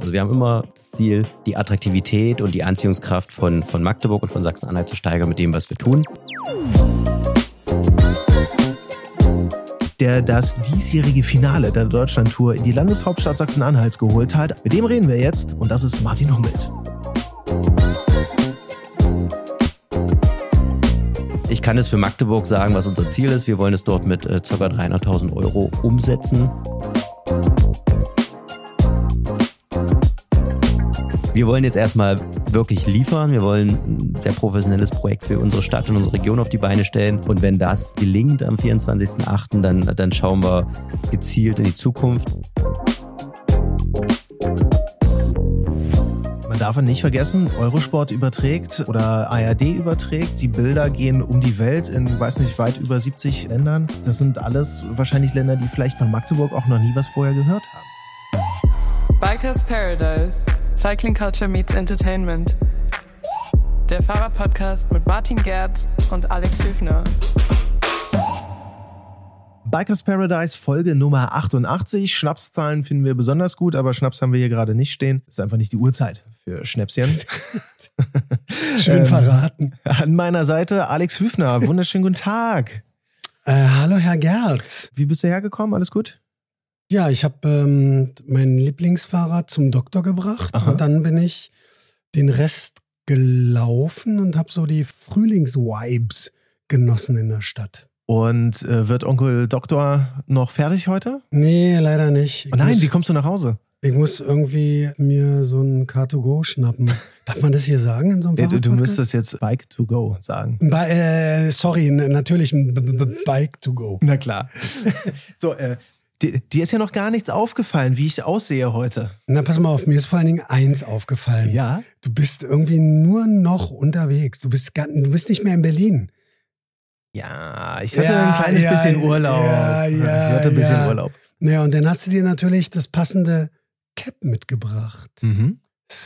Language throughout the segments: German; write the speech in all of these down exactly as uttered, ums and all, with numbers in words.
Also wir haben immer das Ziel, die Attraktivität und die Anziehungskraft von, von Magdeburg und von Sachsen-Anhalt zu steigern mit dem, was wir tun. Der das diesjährige Finale der Deutschlandtour in die Landeshauptstadt Sachsen-Anhalts geholt hat. Mit dem reden wir jetzt und das ist Martin Hummelt. Ich kann es für Magdeburg sagen, was unser Ziel ist. Wir wollen es dort mit äh, ca. dreihunderttausend Euro umsetzen. Wir wollen jetzt erstmal wirklich liefern. Wir wollen ein sehr professionelles Projekt für unsere Stadt und unsere Region auf die Beine stellen. Und wenn das gelingt am vierundzwanzigsten achten, dann, dann schauen wir gezielt in die Zukunft. Man darf nicht vergessen, Eurosport überträgt oder A R D überträgt. Die Bilder gehen um die Welt in, weiß nicht, weit über siebzig Ländern. Das sind alles wahrscheinlich Länder, die vielleicht von Magdeburg auch noch nie was vorher gehört haben. Bikers Paradise. Cycling Culture meets Entertainment. Der Fahrrad-Podcast mit Martin Gerz und Alex Hüfner. Bikers Paradise, Folge Nummer achtundachtzig. Schnapszahlen finden wir besonders gut, aber Schnaps haben wir hier gerade nicht stehen. Das ist einfach nicht die Uhrzeit für Schnäpschen. Schön ähm, verraten. An meiner Seite Alex Hüfner. Wunderschönen guten Tag. Äh, hallo, Herr Gerz. Wie bist du hergekommen? Alles gut? Ja, ich habe ähm, mein Lieblingsfahrrad zum Doktor gebracht. Aha. Und dann bin ich den Rest gelaufen und habe so die Frühlingsvibes genossen in der Stadt. Und äh, wird Onkel Doktor noch fertig heute? Nee, leider nicht. Oh nein, muss, wie kommst du nach Hause? Ich muss irgendwie mir so ein Car to go schnappen. Darf man das hier sagen in so einem Fahrradpodcast? Du müsstest jetzt Bike to go sagen. Ba- äh, sorry, n- natürlich ein B- B- Bike to go. Na klar. So, äh, dir, dir ist ja noch gar nichts aufgefallen, wie ich aussehe heute. Na, pass mal auf, mir ist vor allen Dingen eins aufgefallen. Ja? Du bist irgendwie nur noch unterwegs. Du bist, gar, du bist nicht mehr in Berlin. Ja, ich hatte ja, ein kleines ja, bisschen Urlaub. Ja, ja, ich hatte ein bisschen ja. Urlaub. Ja, und dann hast du dir natürlich das passende Cap mitgebracht. Mhm.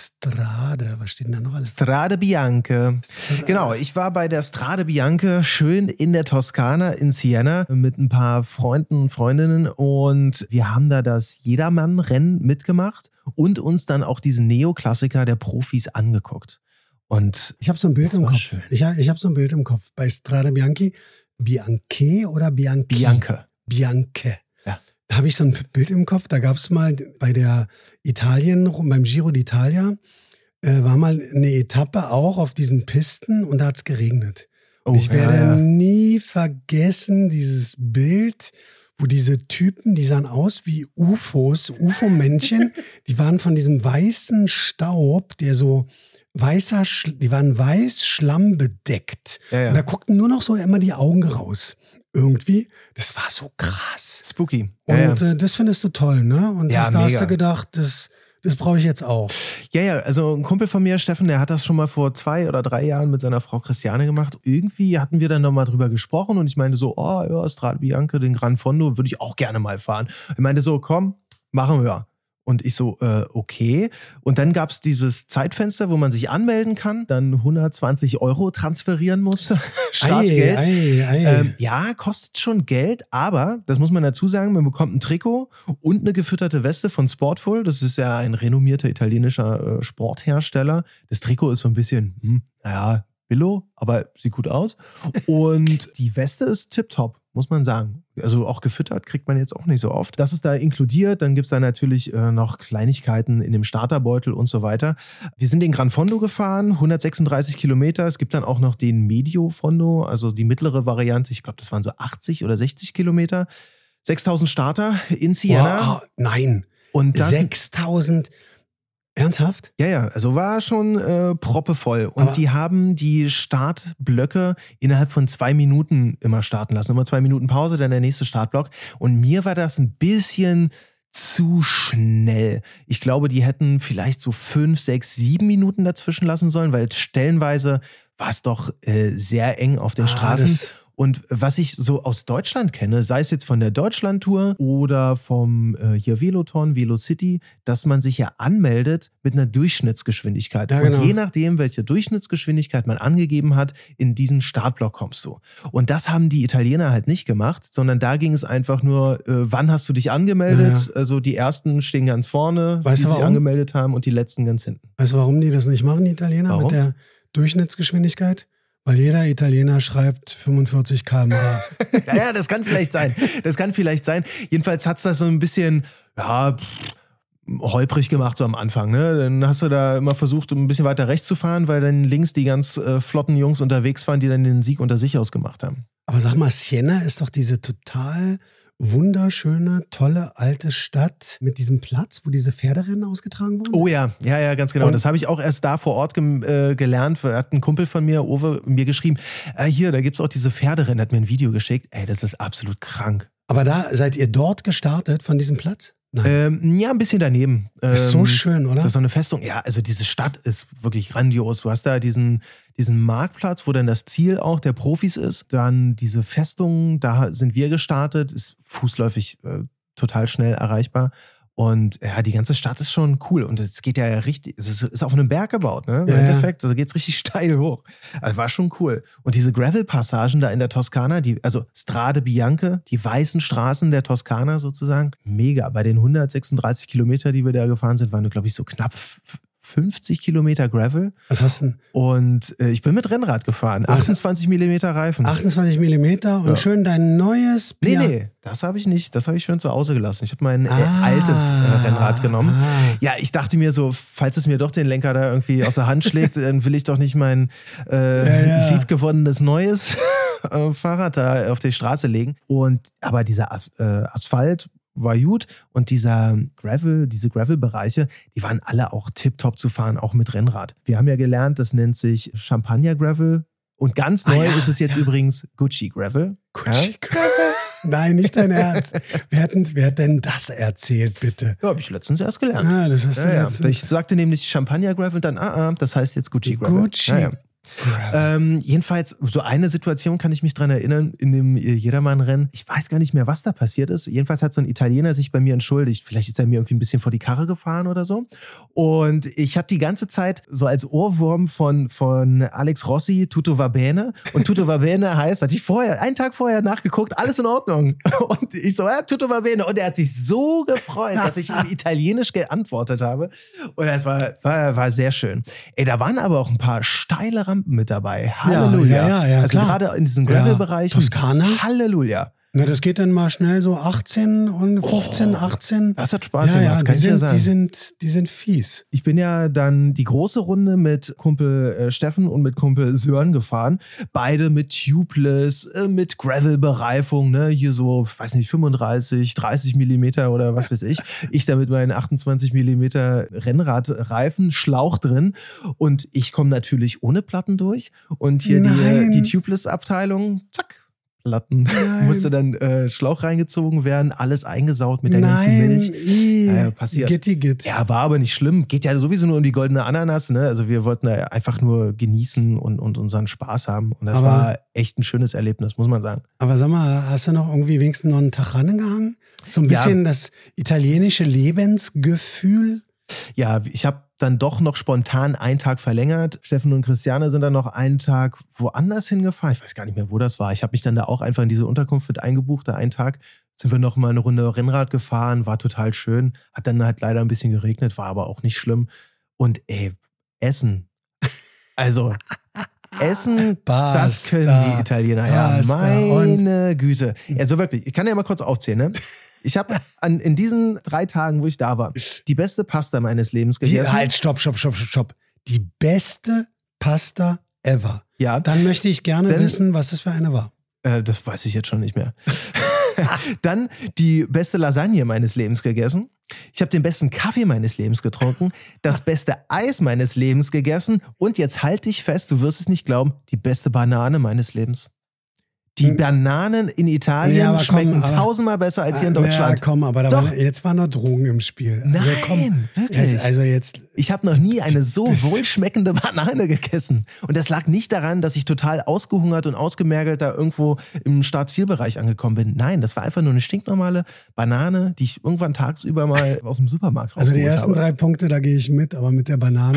Strade, was steht denn da noch alles? Strade Bianche. Strade. Genau, ich war bei der Strade Bianche schön in der Toskana in Siena mit ein paar Freunden und Freundinnen und wir haben da das Jedermann-Rennen mitgemacht und uns dann auch diesen Neoklassiker der Profis angeguckt. Und ich habe so ein Bild im Kopf. Schön. Ich habe ich hab so ein Bild im Kopf. Bei Strade Bianchi, Bianche oder Bianchi? Bianche. Bianche. Ja. Da habe ich so ein Bild im Kopf. Da gab es mal bei der Italien, beim Giro d'Italia, äh, war mal eine Etappe auch auf diesen Pisten und da hat es geregnet. Und oh, ich werde ja, ja. nie vergessen dieses Bild, wo diese Typen, die sahen aus wie U F Os, U F O-Männchen, die waren von diesem weißen Staub, der so weißer, Sch- die waren weiß schlammbedeckt. Ja, ja. Und da guckten nur noch so immer die Augen raus. Irgendwie, das war so krass. Spooky. Und Ja, ja. äh, das findest du toll, ne? Und Ja, das, da mega. hast du gedacht, das, das brauche ich jetzt auch. Ja, ja, also ein Kumpel von mir, Steffen, der hat das schon mal vor zwei oder drei Jahren mit seiner Frau Christiane gemacht. Irgendwie hatten wir dann nochmal drüber gesprochen und ich meinte so, oh ja, Strade Bianche, den Gran Fondo würde ich auch gerne mal fahren. Er meinte so, komm, machen wir. Und ich so, äh, okay. Und dann gab es dieses Zeitfenster, wo man sich anmelden kann, dann hundertzwanzig Euro transferieren muss, Startgeld. Ei, ei, ei. Ähm, ja, kostet schon Geld, aber, das muss man dazu sagen, man bekommt ein Trikot und eine gefütterte Weste von Sportful. Das ist ja ein renommierter italienischer äh, Sporthersteller. Das Trikot ist so ein bisschen, hm, naja, Billo, aber sieht gut aus. Und die Weste ist tipptopp, muss man sagen. Also auch gefüttert kriegt man jetzt auch nicht so oft. Das ist da inkludiert. Dann gibt es da natürlich äh, noch Kleinigkeiten in dem Starterbeutel und so weiter. Wir sind den Gran Fondo gefahren, hundertsechsunddreißig Kilometer. Es gibt dann auch noch den Medio Fondo, also die mittlere Variante. Ich glaube, das waren so achtzig oder sechzig Kilometer. sechstausend Starter in Siena. Wow, nein. Und das, sechstausend. Ernsthaft? ja, ja, also war schon äh, proppevoll. Und Aber die haben die Startblöcke innerhalb von zwei Minuten immer starten lassen. Immer zwei Minuten Pause, dann der nächste Startblock. Und mir war das ein bisschen zu schnell. Ich glaube, die hätten vielleicht so fünf, sechs, sieben Minuten dazwischen lassen sollen, weil stellenweise war es doch äh, sehr eng auf den Ah, Straßen. das- Und was ich so aus Deutschland kenne, sei es jetzt von der Deutschlandtour oder vom äh, hier Veloton, Velocity, dass man sich ja anmeldet mit einer Durchschnittsgeschwindigkeit. Ja, und genau. je nachdem, welche Durchschnittsgeschwindigkeit man angegeben hat, in diesen Startblock kommst du. Und das haben die Italiener halt nicht gemacht, sondern da ging es einfach nur, äh, wann hast du dich angemeldet? Ja. Also die ersten stehen ganz vorne, Weißt die du sich warum? angemeldet haben, und die letzten ganz hinten. Weißt du, warum die das nicht machen, die Italiener, Warum? mit der Durchschnittsgeschwindigkeit? Weil jeder Italiener schreibt fünfundvierzig Kilometer pro Stunde. Ja, ja, das kann vielleicht sein. Das kann vielleicht sein. Jedenfalls hat's das so ein bisschen, ja, pff, holprig gemacht so am Anfang. Ne? Dann hast du da immer versucht, ein bisschen weiter rechts zu fahren, weil dann links die ganz äh, flotten Jungs unterwegs waren, die dann den Sieg unter sich ausgemacht haben. Aber sag mal, Siena ist doch diese total wunderschöne, tolle alte Stadt mit diesem Platz, wo diese Pferderennen ausgetragen wurden. Oh ja, ja, ja, ganz genau. Und- das habe ich auch erst da vor Ort gem- äh, gelernt. Hat ein Kumpel von mir, Uwe, mir geschrieben, äh, hier, da gibt's auch diese Pferderennen, hat mir ein Video geschickt. Ey, das ist absolut krank. Aber da seid ihr dort gestartet von diesem Platz? Nein. Ähm, ja, ein bisschen daneben. ist so Ähm, schön, oder? Das ist so eine Festung. Ja, also diese Stadt ist wirklich grandios. Du hast da diesen, diesen Marktplatz, wo dann das Ziel auch der Profis ist. Dann diese Festung, da sind wir gestartet, ist fußläufig äh, total schnell erreichbar. Und ja, die ganze Stadt ist schon cool. Und es geht ja richtig, es ist, ist auf einem Berg gebaut, ne? Im Ja, ja. Endeffekt, also geht's richtig steil hoch. Also war schon cool. Und diese Gravel-Passagen da in der Toskana, die, also Strade Bianche, die weißen Straßen der Toskana sozusagen, mega. Bei den hundertsechsunddreißig Kilometer, die wir da gefahren sind, waren, glaube ich, so knapp fünfzig Kilometer Gravel. Was hast du denn? Und äh, ich bin mit Rennrad gefahren. Was? achtundzwanzig Millimeter Reifen. achtundzwanzig Millimeter und Ja. schön dein neues Nee, Bier. nee, das habe ich nicht. Das habe ich schön zu Hause gelassen. Ich habe mein äh, Ah. altes äh, Rennrad genommen. Ah. Ja, ich dachte mir so, falls es mir doch den Lenker da irgendwie aus der Hand schlägt, dann will ich doch nicht mein äh, Ja, ja. liebgewonnenes neues äh, Fahrrad da auf die Straße legen. Und aber dieser As äh, Asphalt war gut und dieser Gravel, diese Gravel-Bereiche, die waren alle auch tipptopp zu fahren, auch mit Rennrad. Wir haben ja gelernt, das nennt sich Champagner Gravel. Und ganz Ah, neu ja, ist es jetzt ja. übrigens Gucci Gravel. Gucci Gravel? Nein, nicht dein Ernst. Wer hat, denn, wer hat denn das erzählt, bitte? Ja, habe ich letztens erst gelernt. Ah, das hast du Ja, ja. letztens- Ich sagte nämlich Champagner Gravel und dann, ah, ah, das heißt jetzt Gucci Gravel. Gucci Ja, ja. Gravel. Ähm, jedenfalls, so eine Situation kann ich mich dran erinnern, in dem äh, Jedermann-Rennen. Ich weiß gar nicht mehr, was da passiert ist. Jedenfalls hat so ein Italiener sich bei mir entschuldigt. Vielleicht ist er mir irgendwie ein bisschen vor die Karre gefahren oder so. Und ich habe die ganze Zeit so als Ohrwurm von, von Alex Rossi Tutto va bene. Und Tutto va bene heißt, hatte ich vorher, einen Tag vorher nachgeguckt, alles in Ordnung. Und ich so, ja, Tutto va bene. Und er hat sich so gefreut, dass ich ihm italienisch geantwortet habe. Und das war, war, war sehr schön. Ey, da waren aber auch ein paar steile Rampen mit dabei. Halleluja. ja, ja, ja, also klar. gerade in diesen Ja, Gravel-Bereichen. Toskana. Halleluja. Na, das geht dann mal schnell so achtzehn und fünfzehn, achtzehn. Das hat Spaß ja, gemacht, ja, kann die ich sind, ja sagen. Die sind, die sind fies. Ich bin ja dann die große Runde mit Kumpel äh, Steffen und mit Kumpel Sören gefahren. Beide mit Tubeless, äh, mit Gravel-Bereifung, ne? Hier so, weiß nicht, fünfunddreißig, dreißig Millimeter oder was weiß ich. Ich da mit meinen achtundzwanzig Millimeter Rennradreifen, Schlauch drin. Und ich komme natürlich ohne Platten durch. Und hier Nein. die, die Tubeless-Abteilung, zack. Platten. Nein. Musste dann äh, Schlauch reingezogen werden, alles eingesaut mit der ganzen Nein, Milch. i, Ja, ja, passiert. Gitti, git. Ja, war aber nicht schlimm. Geht ja sowieso nur um die goldene Ananas. Ne? Also wir wollten da einfach nur genießen und, und unseren Spaß haben. Und das Aber- war echt ein schönes Erlebnis, muss man sagen. Aber sag mal, hast du noch irgendwie wenigstens noch einen Tag rangehangen? So ein Ja. bisschen das italienische Lebensgefühl? Ja, ich habe dann doch noch spontan einen Tag verlängert. Steffen und Christiane sind dann noch einen Tag woanders hingefahren. Ich weiß gar nicht mehr, wo das war. Ich habe mich dann da auch einfach in diese Unterkunft mit eingebucht. Da einen Tag sind wir noch mal eine Runde Rennrad gefahren. War total schön. Hat dann halt leider ein bisschen geregnet, war aber auch nicht schlimm. Und ey, Essen. Also Essen, Basta. das können die Italiener. Ja, Basta. meine Güte. Also wirklich, ich kann ja mal kurz aufzählen, ne? Ich habe in diesen drei Tagen, wo ich da war, die beste Pasta meines Lebens Die, gegessen. halt, stopp, stopp, stopp, stopp, stopp. Die beste Pasta ever. Ja, Dann möchte ich gerne Denn- wissen, was es für eine war. äh, das weiß ich jetzt schon nicht mehr. Dann die beste Lasagne meines Lebens gegessen. Ich habe den besten Kaffee meines Lebens getrunken, das beste Eis meines Lebens gegessen und jetzt halte ich fest, du wirst es nicht glauben, die beste Banane meines Lebens. Die Bananen in Italien ja, schmecken komm, aber, tausendmal besser als hier in Deutschland. Ja, komm, aber da war, jetzt waren noch Drogen im Spiel. Nein, also, komm, wirklich. Jetzt, also jetzt, ich habe noch nie eine so wohlschmeckende Banane gegessen. Und das lag nicht daran, dass ich total ausgehungert und ausgemergelt da irgendwo im Startzielbereich angekommen bin. Nein, das war einfach nur eine stinknormale Banane, die ich irgendwann tagsüber mal aus dem Supermarkt rausgeholt habe. Also die ersten habe. drei Punkte, da gehe ich mit, aber mit der Banane...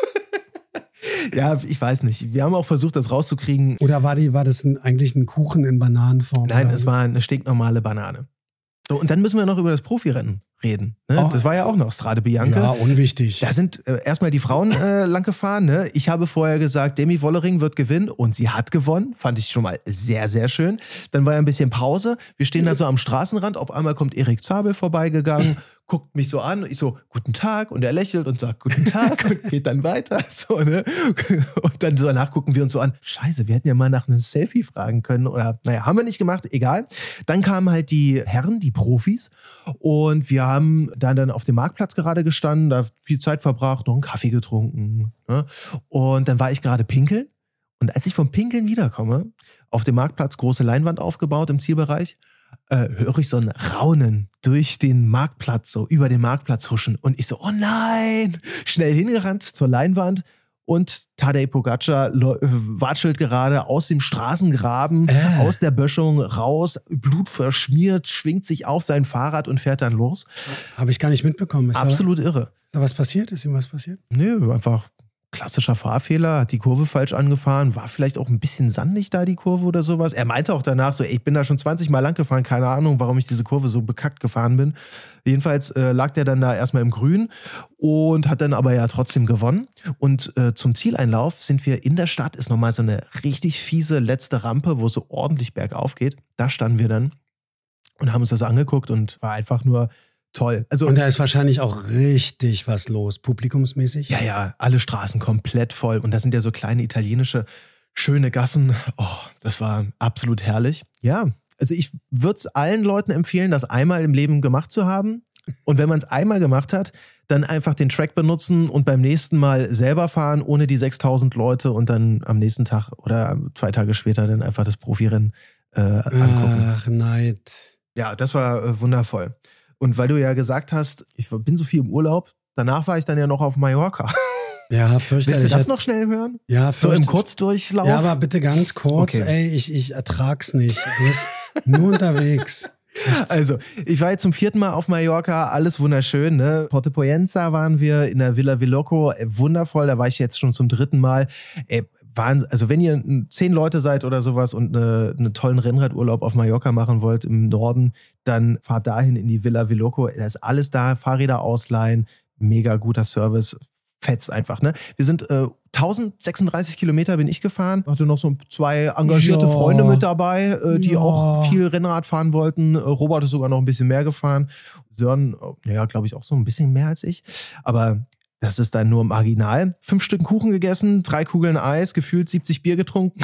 Ja, ich weiß nicht. Wir haben auch versucht, das rauszukriegen. Oder war, die, war das ein, eigentlich ein Kuchen in Bananenform? Nein, es war eine stinknormale Banane. So, und dann müssen wir noch über das Profirennen reden. Ne? Oh. Das war ja auch noch Strade Bianca. Ja, unwichtig. Da sind äh, erstmal die Frauen äh, lang gefahren. Ne? Ich habe vorher gesagt, Demi Wollering wird gewinnen und sie hat gewonnen. Fand ich schon mal sehr, sehr schön. Dann war ja ein bisschen Pause. Wir stehen da so am Straßenrand. Auf einmal kommt Erik Zabel vorbeigegangen, guckt mich so an. Ich so, guten Tag. Und er lächelt und sagt, guten Tag und geht dann weiter. So, ne? Und dann so danach gucken wir uns so an. Scheiße, wir hätten ja mal nach einem Selfie fragen können. Oder naja, haben wir nicht gemacht. Egal. Dann kamen halt die Herren, die Profis. Und wir haben dann, dann auf dem Marktplatz gerade gestanden, da viel Zeit verbracht, noch einen Kaffee getrunken. Ne? Und dann war ich gerade pinkeln. Und als ich vom Pinkeln wiederkomme, auf dem Marktplatz große Leinwand aufgebaut im Zielbereich, äh, höre ich so ein Raunen durch den Marktplatz, so über den Marktplatz huschen. Und ich so, oh nein! Schnell hingerannt zur Leinwand. Und Tadej Pogacar watschelt gerade aus dem Straßengraben, äh. aus der Böschung raus, Blut verschmiert, schwingt sich auf sein Fahrrad und fährt dann los. Habe ich gar nicht mitbekommen. Ist Absolut da, irre. Ist da was passiert? Ist ihm was passiert? Nö, einfach klassischer Fahrfehler, hat die Kurve falsch angefahren, war vielleicht auch ein bisschen sandig da, die Kurve oder sowas. Er meinte auch danach so, ey, ich bin da schon zwanzig Mal lang gefahren, keine Ahnung, warum ich diese Kurve so bekackt gefahren bin. Jedenfalls äh, lag der dann da erstmal im Grün und hat dann aber ja trotzdem gewonnen. Und äh, zum Zieleinlauf sind wir in der Stadt, ist nochmal so eine richtig fiese letzte Rampe, wo es so ordentlich bergauf geht. Da standen wir dann und haben uns das angeguckt und war einfach nur toll. Also, und da ist wahrscheinlich auch richtig was los, publikumsmäßig. Ja, ja, alle Straßen komplett voll. Und das sind ja so kleine italienische, schöne Gassen. Oh, das war absolut herrlich. Ja, also ich würde es allen Leuten empfehlen, das einmal im Leben gemacht zu haben. Und wenn man es einmal gemacht hat, dann einfach den Track benutzen und beim nächsten Mal selber fahren, ohne die sechstausend Leute und dann am nächsten Tag oder zwei Tage später dann einfach das Profirennen äh, angucken. Ach, Neid. Ja, das war äh, wundervoll. Und weil du ja gesagt hast, ich bin so viel im Urlaub, danach war ich dann ja noch auf Mallorca. Ja, fürchterlich. Willst du das noch schnell hören? Ja, so im Kurzdurchlauf? Ja, aber bitte ganz kurz, okay. Ey, ich, ich ertrag's nicht. Du bist nur unterwegs. Also, ich war jetzt zum vierten Mal auf Mallorca, alles wunderschön, ne? Porto Poyenza waren wir, in der Villa Villoco, wundervoll, da war ich jetzt schon zum dritten Mal. Ey, waren, also wenn ihr zehn Leute seid oder sowas und eine, einen tollen Rennradurlaub auf Mallorca machen wollt im Norden, dann fahrt dahin in die Villa Villoco, da ist alles da, Fahrräder ausleihen, mega guter Service, fetzt einfach, ne? Wir sind äh, tausendsechsunddreißig Kilometer bin ich gefahren, hatte noch so zwei engagierte ja. Freunde mit dabei, äh, die ja. auch viel Rennrad fahren wollten. Robert ist sogar noch ein bisschen mehr gefahren. Sören, ja, glaube ich, auch so ein bisschen mehr als ich. Aber das ist dann nur marginal. Fünf Stück Kuchen gegessen, drei Kugeln Eis, gefühlt siebzig Bier getrunken.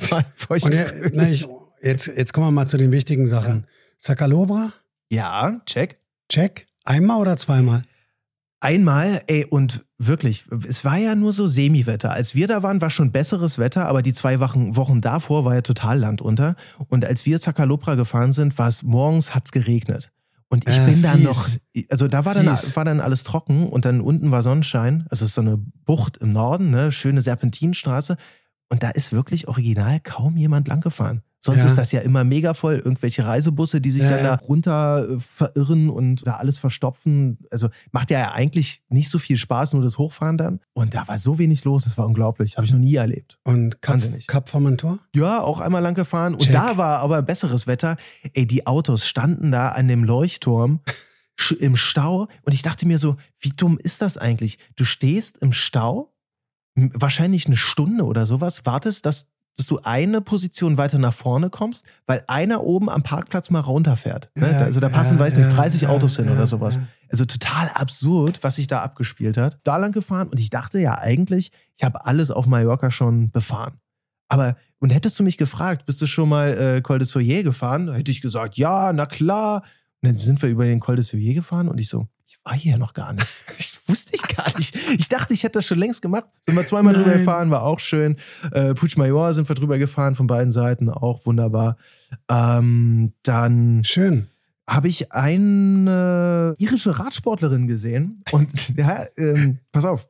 Und ja, na, ich, jetzt, jetzt kommen wir mal zu den wichtigen Sachen. Ja. Sacalobra? Ja, check. Check. Einmal oder zweimal? Einmal, ey, und wirklich, es war ja nur so Semi-Wetter. Als wir da waren, war schon besseres Wetter, aber die zwei Wochen, Wochen davor war ja total Land unter. Und als wir Sacalobra gefahren sind, war es morgens, hat's geregnet. Und ich äh, bin da noch, also da war dann, war dann alles trocken und dann unten war Sonnenschein. Also es ist so eine Bucht im Norden, ne, schöne Serpentinenstraße. Und da ist wirklich original kaum jemand lang gefahren. Sonst ja. ist das ja immer mega voll. Irgendwelche Reisebusse, die sich ja, dann da runter äh, verirren und da alles verstopfen. Also macht ja eigentlich nicht so viel Spaß, nur das Hochfahren dann. Und da war so wenig los, das war unglaublich. Habe ich noch nie erlebt. Und Cap, Cap Formentor? Ja, auch einmal lang gefahren. Und Check. Da war aber besseres Wetter. Ey, die Autos standen da an dem Leuchtturm im Stau. Und ich dachte mir so, wie dumm ist das eigentlich? Du stehst im Stau, wahrscheinlich eine Stunde oder sowas, wartest, dass dass du eine Position weiter nach vorne kommst, weil einer oben am Parkplatz mal runterfährt. Ne? Ja, also da passen, ja, weiß nicht, dreißig ja, Autos hin ja, oder sowas. Ja. Also total absurd, was sich da abgespielt hat. Da lang gefahren und ich dachte ja eigentlich, ich habe alles auf Mallorca schon befahren. Aber, und hättest du mich gefragt, bist du schon mal äh, Col de Soyer gefahren? Da hätte ich gesagt, ja, na klar. dann sind wir über den Col de Soulier gefahren und ich so, ich war hier noch gar nicht. Ich wusste ich gar nicht. Ich dachte, ich hätte das schon längst gemacht. Sind wir zweimal Nein. drüber gefahren, war auch schön. Äh, Puigmayor sind wir drüber gefahren von beiden Seiten, auch wunderbar. Ähm, dann schön. Habe ich eine irische Radsportlerin gesehen und ja, ähm, pass auf,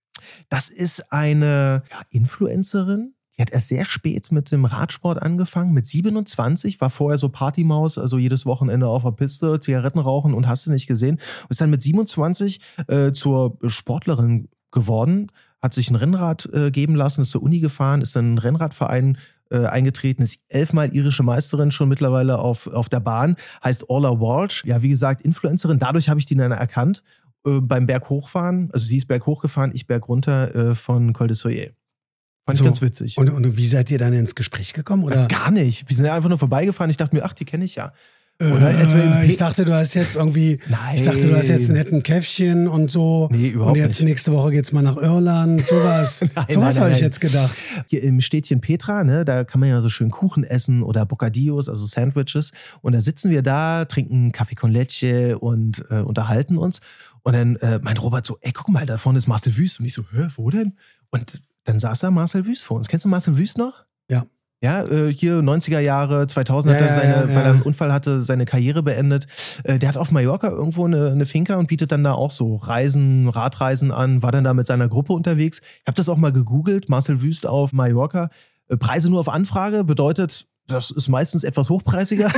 das ist eine ja, Influencerin. Die hat erst sehr spät mit dem Radsport angefangen, mit siebenundzwanzig, war vorher so Partymaus, also jedes Wochenende auf der Piste, Zigaretten rauchen und hast du nicht gesehen. Und ist dann mit siebenundzwanzig äh, zur Sportlerin geworden, hat sich ein Rennrad äh, geben lassen, ist zur Uni gefahren, ist dann in einen Rennradverein äh, eingetreten, ist elfmal irische Meisterin schon mittlerweile auf, auf der Bahn, heißt Orla Walsh. Ja, wie gesagt, Influencerin, dadurch habe ich die dann erkannt, äh, beim Berghochfahren, also sie ist berghoch gefahren, ich bergunter äh, von Col de Soulier. Fand so, ich ganz witzig. Und, und wie seid ihr dann ins Gespräch gekommen? Oder? Ja, gar nicht. Wir sind ja einfach nur vorbeigefahren. Ich dachte mir, ach, die kenne ich ja. Oder äh, ich dachte, du hast jetzt irgendwie, Nein. ich dachte, du hast jetzt ein netten Käffchen und so. Nee, überhaupt nicht. Und jetzt nicht. nächste Woche geht's mal nach Irland. Sowas. nein, sowas habe ich jetzt gedacht. Hier im Städtchen Petra, ne, da kann man ja so schön Kuchen essen oder Bocadillos, also Sandwiches. Und da sitzen wir da, trinken Kaffee con Leche und äh, unterhalten uns. Und dann äh, meint Robert so, ey, guck mal, da vorne ist Marcel Wüst. Und ich so, hä, wo denn? Und dann saß da Marcel Wüst vor uns. Kennst du Marcel Wüst noch? Ja. Ja, äh, hier neunziger Jahre, zweitausend ja, hat er seine, ja, ja, ja. weil er einen Unfall hatte, seine Karriere beendet. Äh, der hat auf Mallorca irgendwo eine, eine Finca und bietet dann da auch so Reisen, Radreisen an, war dann da mit seiner Gruppe unterwegs. Ich habe das auch mal gegoogelt, Marcel Wüst auf Mallorca. Äh, Preise nur auf Anfrage, bedeutet, das ist meistens etwas hochpreisiger.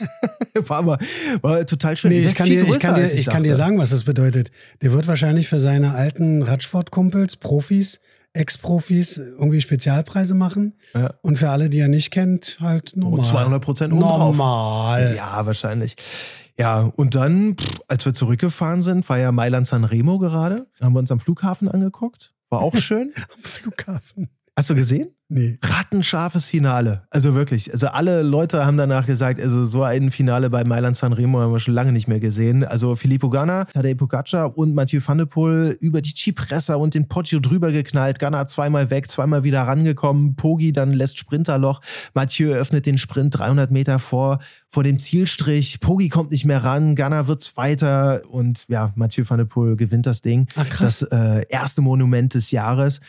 war aber war total schön. Nee, ich kann, dir, ich, kann, dir, ich, ich kann dir sagen, was das bedeutet. Der wird wahrscheinlich für seine alten Radsportkumpels, Profis, Ex-Profis irgendwie Spezialpreise machen. Ja. Und für alle, die er nicht kennt, halt normal. Und zweihundert Prozent normal. Ja, wahrscheinlich. Ja, und dann, pff, als wir zurückgefahren sind, war ja Mailand-San Remo gerade. Haben wir uns am Flughafen angeguckt. War auch schön. Am Flughafen. Hast du gesehen? Nee. Rattenscharfes Finale. Also wirklich. Also alle Leute haben danach gesagt, also so ein Finale bei Mailand-San Remo haben wir schon lange nicht mehr gesehen. Also Filippo Ganna, Tadej Pogacar und Mathieu van der Poel über die Cipressa und den Poggio drüber geknallt. Ganna zweimal weg, zweimal wieder rangekommen. Pogi dann lässt Sprinterloch. Mathieu öffnet den Sprint dreihundert Meter vor, vor dem Zielstrich. Pogi kommt nicht mehr ran. Ganna wird Zweiter und ja, Mathieu van der Poel gewinnt das Ding. Ach, krass. Das äh, erste Monument des Jahres.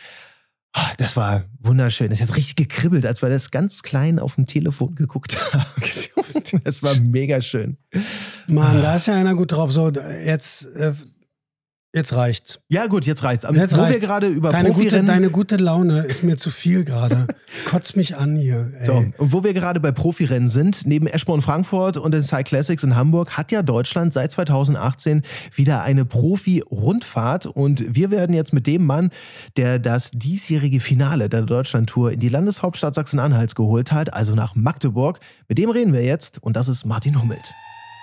Das war wunderschön. Das hat richtig gekribbelt, als wir das ganz klein auf dem Telefon geguckt haben. Das war mega schön. Mann, da ist ja einer gut drauf. So, jetzt, äh, jetzt reicht's. Ja gut, jetzt reicht's. Aber jetzt wo reicht's. wir gerade über deine Profirennen... Gute, deine gute Laune ist mir zu viel gerade. Es kotzt mich an hier. Ey. So, und wo wir gerade bei Profirennen sind, neben Eschborn Frankfurt und den Cyclassics Classics in Hamburg, hat ja Deutschland seit zweitausendachtzehn wieder eine Profi-Rundfahrt. Und wir werden jetzt mit dem Mann, der das diesjährige Finale der Deutschlandtour in die Landeshauptstadt Sachsen-Anhalts geholt hat, also nach Magdeburg, mit dem reden wir jetzt. Und das ist Martin Hummelt.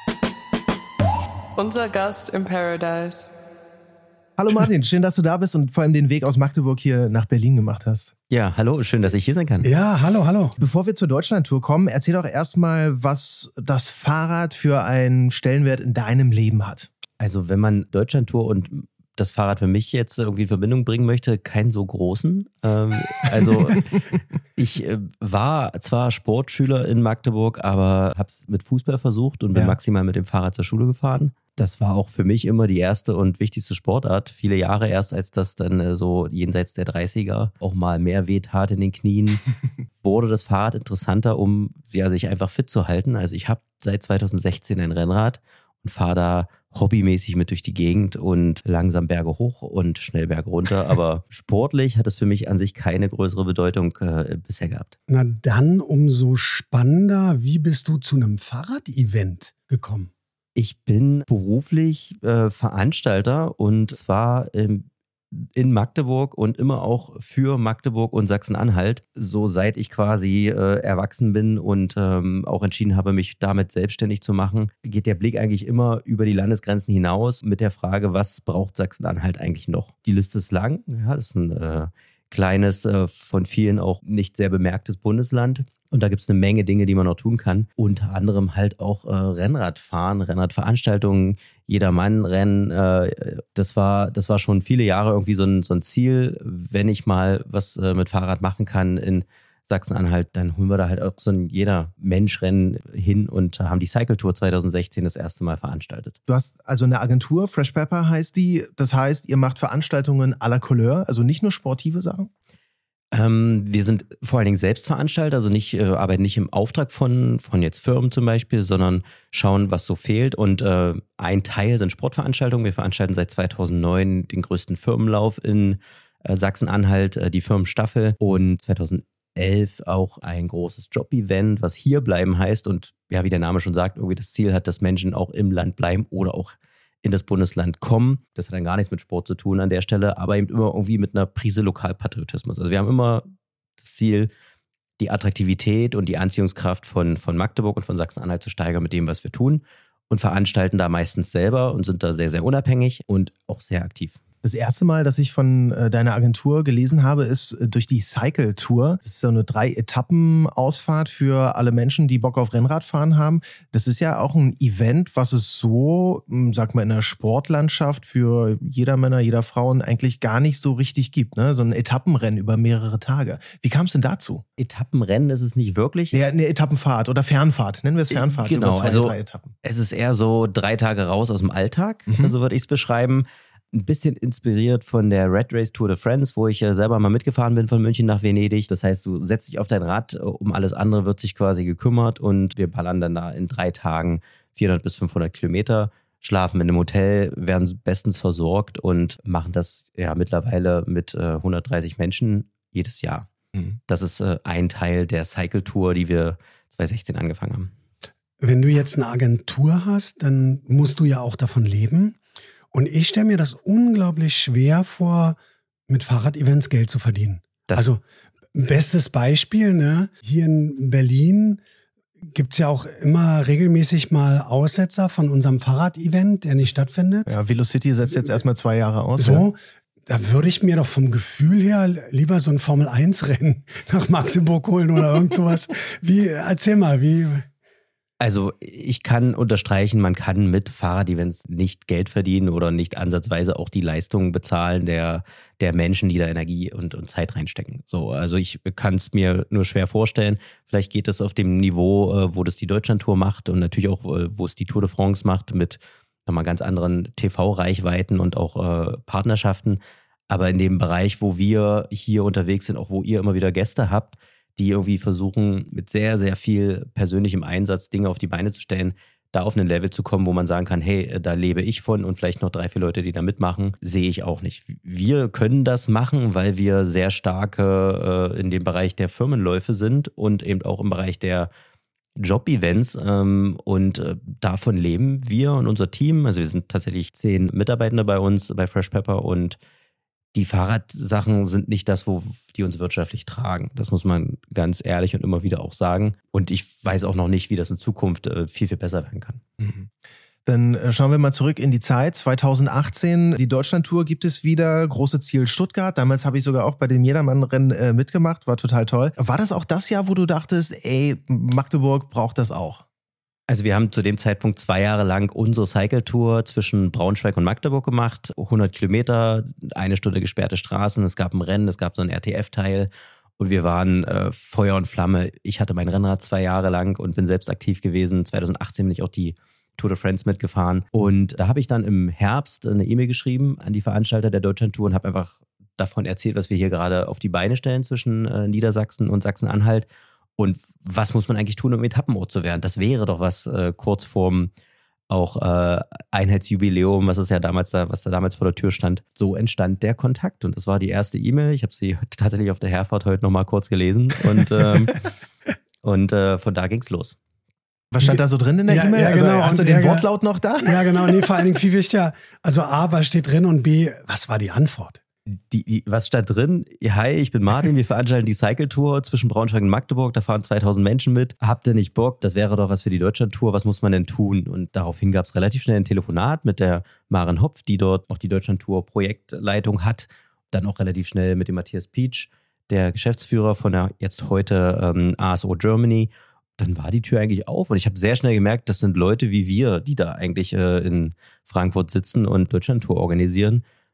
Unser Gast im Paradise. Hallo Martin, schön, dass du da bist und vor allem den Weg aus Magdeburg hier nach Berlin gemacht hast. Ja, hallo, schön, dass ich hier sein kann. Ja, hallo, hallo. Bevor wir zur Deutschlandtour kommen, erzähl doch erstmal, was das Fahrrad für einen Stellenwert in deinem Leben hat. Also wenn man Deutschlandtour und das Fahrrad für mich jetzt irgendwie in Verbindung bringen möchte, keinen so großen. Ähm, also ich äh, war zwar Sportschüler in Magdeburg, aber habe es mit Fußball versucht und bin ja. maximal mit dem Fahrrad zur Schule gefahren. Das war auch für mich immer die erste und wichtigste Sportart. Viele Jahre erst, als das dann äh, so jenseits der dreißiger auch mal mehr wehtat in den Knien, wurde das Fahrrad interessanter, um ja, sich einfach fit zu halten. Also ich habe seit zweitausendsechzehn ein Rennrad und fahre da hobbymäßig mit durch die Gegend und langsam Berge hoch und schnell Berge runter. Aber sportlich hat es für mich an sich keine größere Bedeutung äh, bisher gehabt. Na dann umso spannender, wie bist du zu einem Fahrrad-Event gekommen? Ich bin beruflich äh, Veranstalter und zwar ähm, in Magdeburg und immer auch für Magdeburg und Sachsen-Anhalt, so seit ich quasi äh, erwachsen bin und ähm, auch entschieden habe, mich damit selbstständig zu machen, geht der Blick eigentlich immer über die Landesgrenzen hinaus mit der Frage, was braucht Sachsen-Anhalt eigentlich noch? Die Liste ist lang, ja, das ist ein äh, kleines, äh, von vielen auch nicht sehr bemerktes Bundesland. Und da gibt es eine Menge Dinge, die man noch tun kann. Unter anderem halt auch äh, Rennradfahren, Rennradveranstaltungen, Jedermann-Rennen. Äh, das war, das war schon viele Jahre irgendwie so ein, so ein Ziel, wenn ich mal was äh, mit Fahrrad machen kann in Sachsen-Anhalt, dann holen wir da halt auch so ein jeder Mensch-Rennen hin und haben die Cycle Tour zwanzig sechzehn das erste Mal veranstaltet. Du hast also eine Agentur, Fresh Pepper heißt die. Das heißt, ihr macht Veranstaltungen à la Couleur, also nicht nur sportive Sachen? Ähm, wir sind vor allen Dingen Selbstveranstalter, also nicht, äh, arbeiten nicht im Auftrag von, von jetzt Firmen zum Beispiel, sondern schauen, was so fehlt. Und äh, ein Teil sind Sportveranstaltungen. Wir veranstalten seit zweitausendneun den größten Firmenlauf in äh, Sachsen-Anhalt, äh, die Firmenstaffel. Und zweitausendelf auch ein großes Job-Event, was hier bleiben heißt. Und ja, wie der Name schon sagt, irgendwie das Ziel hat, dass Menschen auch im Land bleiben oder auch in das Bundesland kommen. Das hat dann gar nichts mit Sport zu tun an der Stelle, aber eben immer irgendwie mit einer Prise Lokalpatriotismus. Also wir haben immer das Ziel, die Attraktivität und die Anziehungskraft von, von Magdeburg und von Sachsen-Anhalt zu steigern mit dem, was wir tun und veranstalten da meistens selber und sind da sehr, sehr unabhängig und auch sehr aktiv. Das erste Mal, dass ich von äh, deiner Agentur gelesen habe, ist äh, durch die Cycle Tour. Das ist so eine Drei-Etappen-Ausfahrt für alle Menschen, die Bock auf Rennradfahren haben. Das ist ja auch ein Event, was es so, sag mal, in der Sportlandschaft für jeder Männer, jeder Frauen eigentlich gar nicht so richtig gibt. Ne? So ein Etappenrennen über mehrere Tage. Wie kam es denn dazu? Etappenrennen ist es nicht wirklich. Ja, eine Etappenfahrt oder Fernfahrt. Nennen wir es Fernfahrt. Genau, über zwei, also drei Etappen. Es ist eher so drei Tage raus aus dem Alltag, mhm. so würde ich es beschreiben. Ein bisschen inspiriert von der Red Race Tour de France, wo ich ja selber mal mitgefahren bin von München nach Venedig. Das heißt, du setzt dich auf dein Rad, um alles andere wird sich quasi gekümmert und wir ballern dann da in drei Tagen vierhundert bis fünfhundert Kilometer, schlafen in einem Hotel, werden bestens versorgt und machen das ja mittlerweile mit äh, hundertdreißig Menschen jedes Jahr. Mhm. Das ist äh, ein Teil der Cycle Tour, die wir zwanzig sechzehn angefangen haben. Wenn du jetzt eine Agentur hast, dann musst du ja auch davon leben. Und ich stelle mir das unglaublich schwer vor, mit Fahrrad-Events Geld zu verdienen. Das also bestes Beispiel, ne? Hier in Berlin gibt es ja auch immer regelmäßig mal Aussetzer von unserem Fahrrad-Event, der nicht stattfindet. Ja, Velocity setzt jetzt erstmal zwei Jahre aus. So, ja. Da würde ich mir doch vom Gefühl her lieber so ein Formel eins Rennen nach Magdeburg holen oder irgend sowas. Wie, erzähl mal, wie... Also ich kann unterstreichen, man kann mit Fahrrad-Events nicht Geld verdienen oder nicht ansatzweise auch die Leistungen bezahlen der, der Menschen, die da Energie und, und Zeit reinstecken. So, also ich kann es mir nur schwer vorstellen. Vielleicht geht es auf dem Niveau, wo das die Deutschlandtour macht und natürlich auch, wo es die Tour de France macht mit nochmal ganz anderen T V-Reichweiten und auch äh, Partnerschaften. Aber in dem Bereich, wo wir hier unterwegs sind, auch wo ihr immer wieder Gäste habt, die irgendwie versuchen, mit sehr, sehr viel persönlichem Einsatz Dinge auf die Beine zu stellen, da auf ein Level zu kommen, wo man sagen kann, hey, da lebe ich von und vielleicht noch drei, vier Leute, die da mitmachen, sehe ich auch nicht. Wir können das machen, weil wir sehr starke äh, in dem Bereich der Firmenläufe sind und eben auch im Bereich der Job-Events ähm, und äh, davon leben wir und unser Team. Also wir sind tatsächlich zehn Mitarbeitende bei uns, bei Fresh Pepper und die Fahrradsachen sind nicht das, wo die uns wirtschaftlich tragen. Das muss man ganz ehrlich und immer wieder auch sagen. Und ich weiß auch noch nicht, wie das in Zukunft äh, viel, viel besser werden kann. Mhm. Dann äh, schauen wir mal zurück in die Zeit. zwanzig achtzehn, die Deutschlandtour gibt es wieder. Große Ziel Stuttgart. Damals habe ich sogar auch bei dem Jedermann-Rennen äh, mitgemacht. War total toll. War das auch das Jahr, wo du dachtest, ey, Magdeburg braucht das auch? Also wir haben zu dem Zeitpunkt zwei Jahre lang unsere Cycle-Tour zwischen Braunschweig und Magdeburg gemacht. hundert Kilometer, eine Stunde gesperrte Straßen, es gab ein Rennen, es gab so einen R T F-Teil und wir waren äh, Feuer und Flamme. Ich hatte mein Rennrad zwei Jahre lang und bin selbst aktiv gewesen. zwanzig achtzehn bin ich auch die Tour de France mitgefahren und da habe ich dann im Herbst eine E-Mail geschrieben an die Veranstalter der Deutschlandtour und habe einfach davon erzählt, was wir hier gerade auf die Beine stellen zwischen äh, Niedersachsen und Sachsen-Anhalt. Und was muss man eigentlich tun, um Etappenort zu werden? Das wäre doch was äh, kurz vorm auch äh, Einheitsjubiläum, was es ja damals da, was da damals vor der Tür stand. So entstand der Kontakt und das war die erste E-Mail. Ich habe sie tatsächlich auf der Herfahrt heute nochmal kurz gelesen und, ähm, und äh, von da ging's los. Was stand da so drin in der ja, E-Mail? Ja, genau. Also, hast du den ja, Wortlaut noch da? Ja, genau. Nee, vor allen Dingen viel wichtiger. Also A, was steht drin und B, was war die Antwort? Die, die, was stand drin? Hi, ich bin Martin, wir veranstalten die Cycle-Tour zwischen Braunschweig und Magdeburg, da fahren zweitausend Menschen mit. Habt ihr nicht Bock? Das wäre doch was für die Deutschlandtour, was muss man denn tun? Und daraufhin gab es relativ schnell ein Telefonat mit der Maren Hopf, die dort auch die Deutschlandtour-Projektleitung hat. Dann auch relativ schnell mit dem Matthias Pietsch, der Geschäftsführer von der jetzt heute ähm, A S O Germany. Dann war die Tür eigentlich auf und ich habe sehr schnell gemerkt, das sind Leute wie wir, die da eigentlich äh, in Frankfurt sitzen und Deutschlandtour organisieren.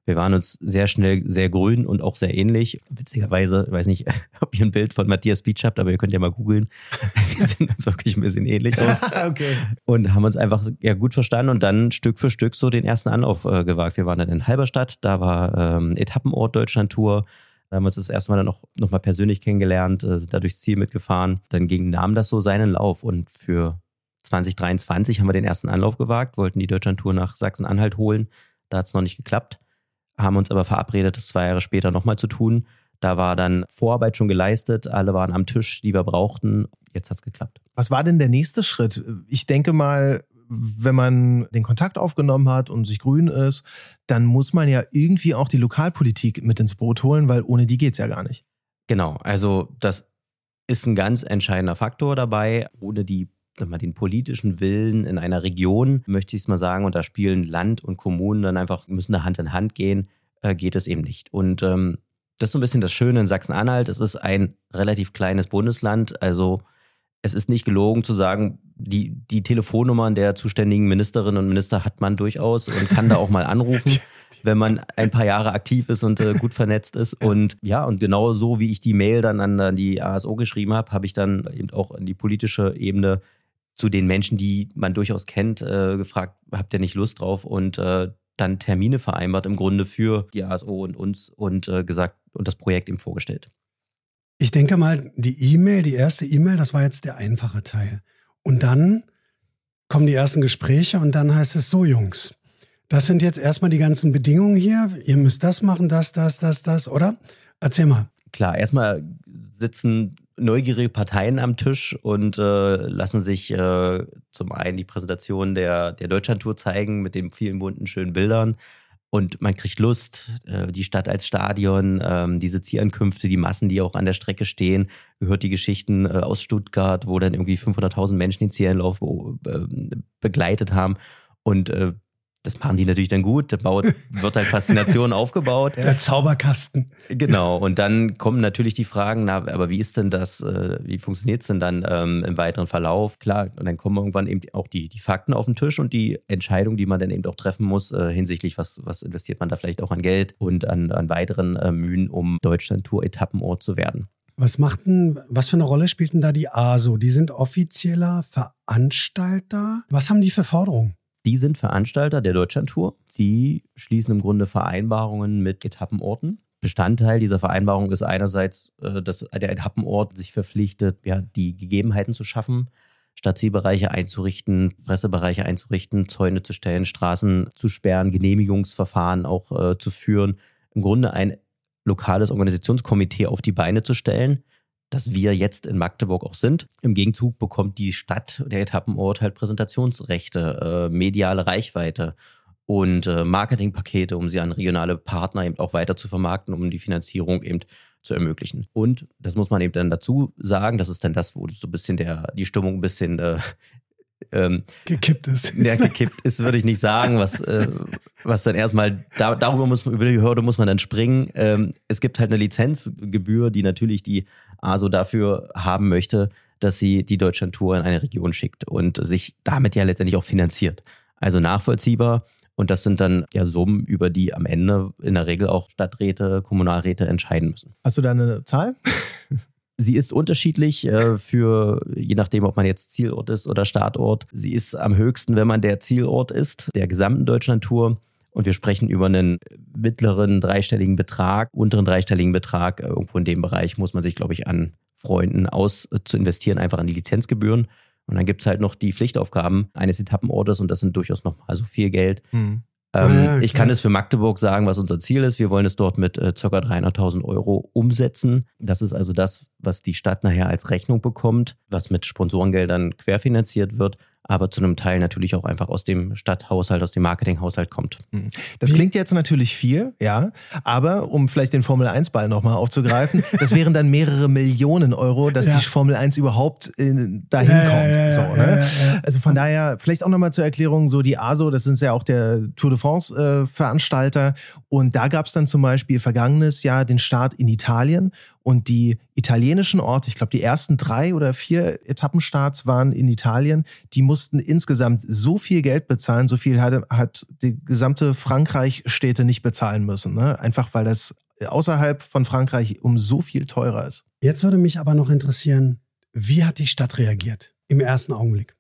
Wir waren uns sehr schnell sehr grün und auch sehr ähnlich. Witzigerweise, ich weiß nicht, ob ihr ein Bild von Matthias Beach habt, aber ihr könnt ja mal googeln. Wir sehen uns wirklich ein bisschen ähnlich aus. Okay. Und haben uns einfach ja gut verstanden und dann Stück für Stück so den ersten Anlauf äh, gewagt. Wir waren dann in Halberstadt, da war ähm, Etappenort Deutschlandtour. Da haben wir uns das erste Mal dann auch nochmal persönlich kennengelernt, äh, sind da durchs Ziel mitgefahren. Dann ging, nahm das so seinen Lauf und für zwanzig dreiundzwanzig haben wir den ersten Anlauf gewagt, wollten die Deutschlandtour nach Sachsen-Anhalt holen. Da hat es noch nicht geklappt. Haben uns aber verabredet, das zwei Jahre später nochmal zu tun. Da war dann Vorarbeit schon geleistet, alle waren am Tisch, die wir brauchten. Jetzt hat es geklappt. Was war denn der nächste Schritt? Ich denke mal, wenn man den Kontakt aufgenommen hat und sich grün ist, dann muss man ja irgendwie auch die Lokalpolitik mit ins Boot holen, weil ohne die geht's ja gar nicht. Genau, also das ist ein ganz entscheidender Faktor dabei. Ohne die mal den politischen Willen in einer Region, möchte ich es mal sagen, und da spielen Land und Kommunen dann einfach, müssen da Hand in Hand gehen, äh, geht es eben nicht. Und ähm, das ist so ein bisschen das Schöne in Sachsen-Anhalt. Es ist ein relativ kleines Bundesland, also es ist nicht gelogen zu sagen, die, die Telefonnummern der zuständigen Ministerinnen und Minister hat man durchaus und kann da auch mal anrufen, wenn man ein paar Jahre aktiv ist und äh, gut vernetzt ist. Und ja, und genau so, wie ich die Mail dann an, an die A S O geschrieben habe, habe ich dann eben auch in die politische Ebene zu den Menschen, die man durchaus kennt, äh, gefragt, habt ihr nicht Lust drauf? Und äh, dann Termine vereinbart im Grunde für die A S O und uns und äh, gesagt und das Projekt ihm vorgestellt. Ich denke mal, die E-Mail, die erste E-Mail, das war jetzt der einfache Teil. Und dann kommen die ersten Gespräche und dann heißt es so, Jungs, das sind jetzt erstmal die ganzen Bedingungen hier. Ihr müsst das machen, das, das, das, das, oder? Erzähl mal. Klar, erstmal sitzen neugierige Parteien am Tisch und äh, lassen sich äh, zum einen die Präsentation der, der Deutschlandtour zeigen mit den vielen bunten, schönen Bildern. Und man kriegt Lust, äh, die Stadt als Stadion, ähm, diese Zielankünfte, die Massen, die auch an der Strecke stehen. Gehört die Geschichten äh, aus Stuttgart, wo dann irgendwie fünfhunderttausend Menschen den Zielanlauf äh, begleitet haben. Und äh, das machen die natürlich dann gut, da baut, wird halt Faszination aufgebaut. Der Zauberkasten. Genau, und dann kommen natürlich die Fragen, na, aber wie ist denn das, äh, wie funktioniert es denn dann ähm, im weiteren Verlauf? Klar, und dann kommen irgendwann eben auch die, die Fakten auf den Tisch und die Entscheidung, die man dann eben auch treffen muss, äh, hinsichtlich, was, was investiert man da vielleicht auch an Geld und an, an weiteren äh, Mühen, um Deutschlandtour-Etappenort zu werden. Was macht denn, was für eine Rolle spielt denn da die A S O? Die sind offizieller Veranstalter. Was haben die für Forderungen? Die sind Veranstalter der Deutschlandtour. Die schließen im Grunde Vereinbarungen mit Etappenorten. Bestandteil dieser Vereinbarung ist einerseits, dass der Etappenort sich verpflichtet, ja, die Gegebenheiten zu schaffen, Stadtzielbereiche einzurichten, Pressebereiche einzurichten, Zäune zu stellen, Straßen zu sperren, Genehmigungsverfahren auch äh, zu führen. Im Grunde ein lokales Organisationskomitee auf die Beine zu stellen, das wir jetzt in Magdeburg auch sind. Im Gegenzug bekommt die Stadt, der Etappenort, halt Präsentationsrechte, äh, mediale Reichweite und äh, Marketingpakete, um sie an regionale Partner eben auch weiter zu vermarkten, um die Finanzierung eben zu ermöglichen. Und das muss man eben dann dazu sagen, das ist dann das, wo so ein bisschen der, die Stimmung ein bisschen äh, ähm, gekippt ist. Ja, gekippt ist, würde ich nicht sagen, was, äh, was dann erstmal, da, darüber muss man, über die Hürde muss man dann springen. Ähm, es gibt halt eine Lizenzgebühr, die natürlich die A S O dafür haben möchte, dass sie die Deutschlandtour in eine Region schickt und sich damit ja letztendlich auch finanziert. Also nachvollziehbar. Und das sind dann ja Summen, über die am Ende in der Regel auch Stadträte, Kommunalräte entscheiden müssen. Hast du da eine Zahl? Sie ist unterschiedlich äh, für, je nachdem, ob man jetzt Zielort ist oder Startort. Sie ist am höchsten, wenn man der Zielort ist, der gesamten Deutschlandtour. Und wir sprechen über einen mittleren dreistelligen Betrag, unteren dreistelligen Betrag. Irgendwo in dem Bereich muss man sich, glaube ich, an Freunden aus äh, zu investieren, einfach an die Lizenzgebühren. Und dann gibt es halt noch die Pflichtaufgaben eines Etappenortes und das sind durchaus noch mal so viel Geld. Mhm. Ähm, ja, ich kann es für Magdeburg sagen, was unser Ziel ist. Wir wollen es dort mit äh, ca. dreihunderttausend Euro umsetzen. Das ist also das, was die Stadt nachher als Rechnung bekommt, was mit Sponsorengeldern querfinanziert wird, aber zu einem Teil natürlich auch einfach aus dem Stadthaushalt, aus dem Marketinghaushalt kommt. Das klingt jetzt natürlich viel, ja, aber um vielleicht den Formel eins Ball nochmal aufzugreifen, das wären dann mehrere Millionen Euro, dass ja. die Formel eins überhaupt äh, dahin ja, kommt. Ja, ja, so, ne? ja, ja, ja. Also von daher, vielleicht auch nochmal zur Erklärung, so die A S O, das sind ja auch der Tour de France äh, Veranstalter und da gab es dann zum Beispiel vergangenes Jahr den Start in Italien. Und die italienischen Orte, ich glaube, die ersten drei oder vier Etappenstarts waren in Italien, die mussten insgesamt so viel Geld bezahlen, so viel hat, hat die gesamte Frankreich-Städte nicht bezahlen müssen. Ne? Einfach weil das außerhalb von Frankreich um so viel teurer ist. Jetzt würde mich aber noch interessieren, wie hat die Stadt reagiert im ersten Augenblick?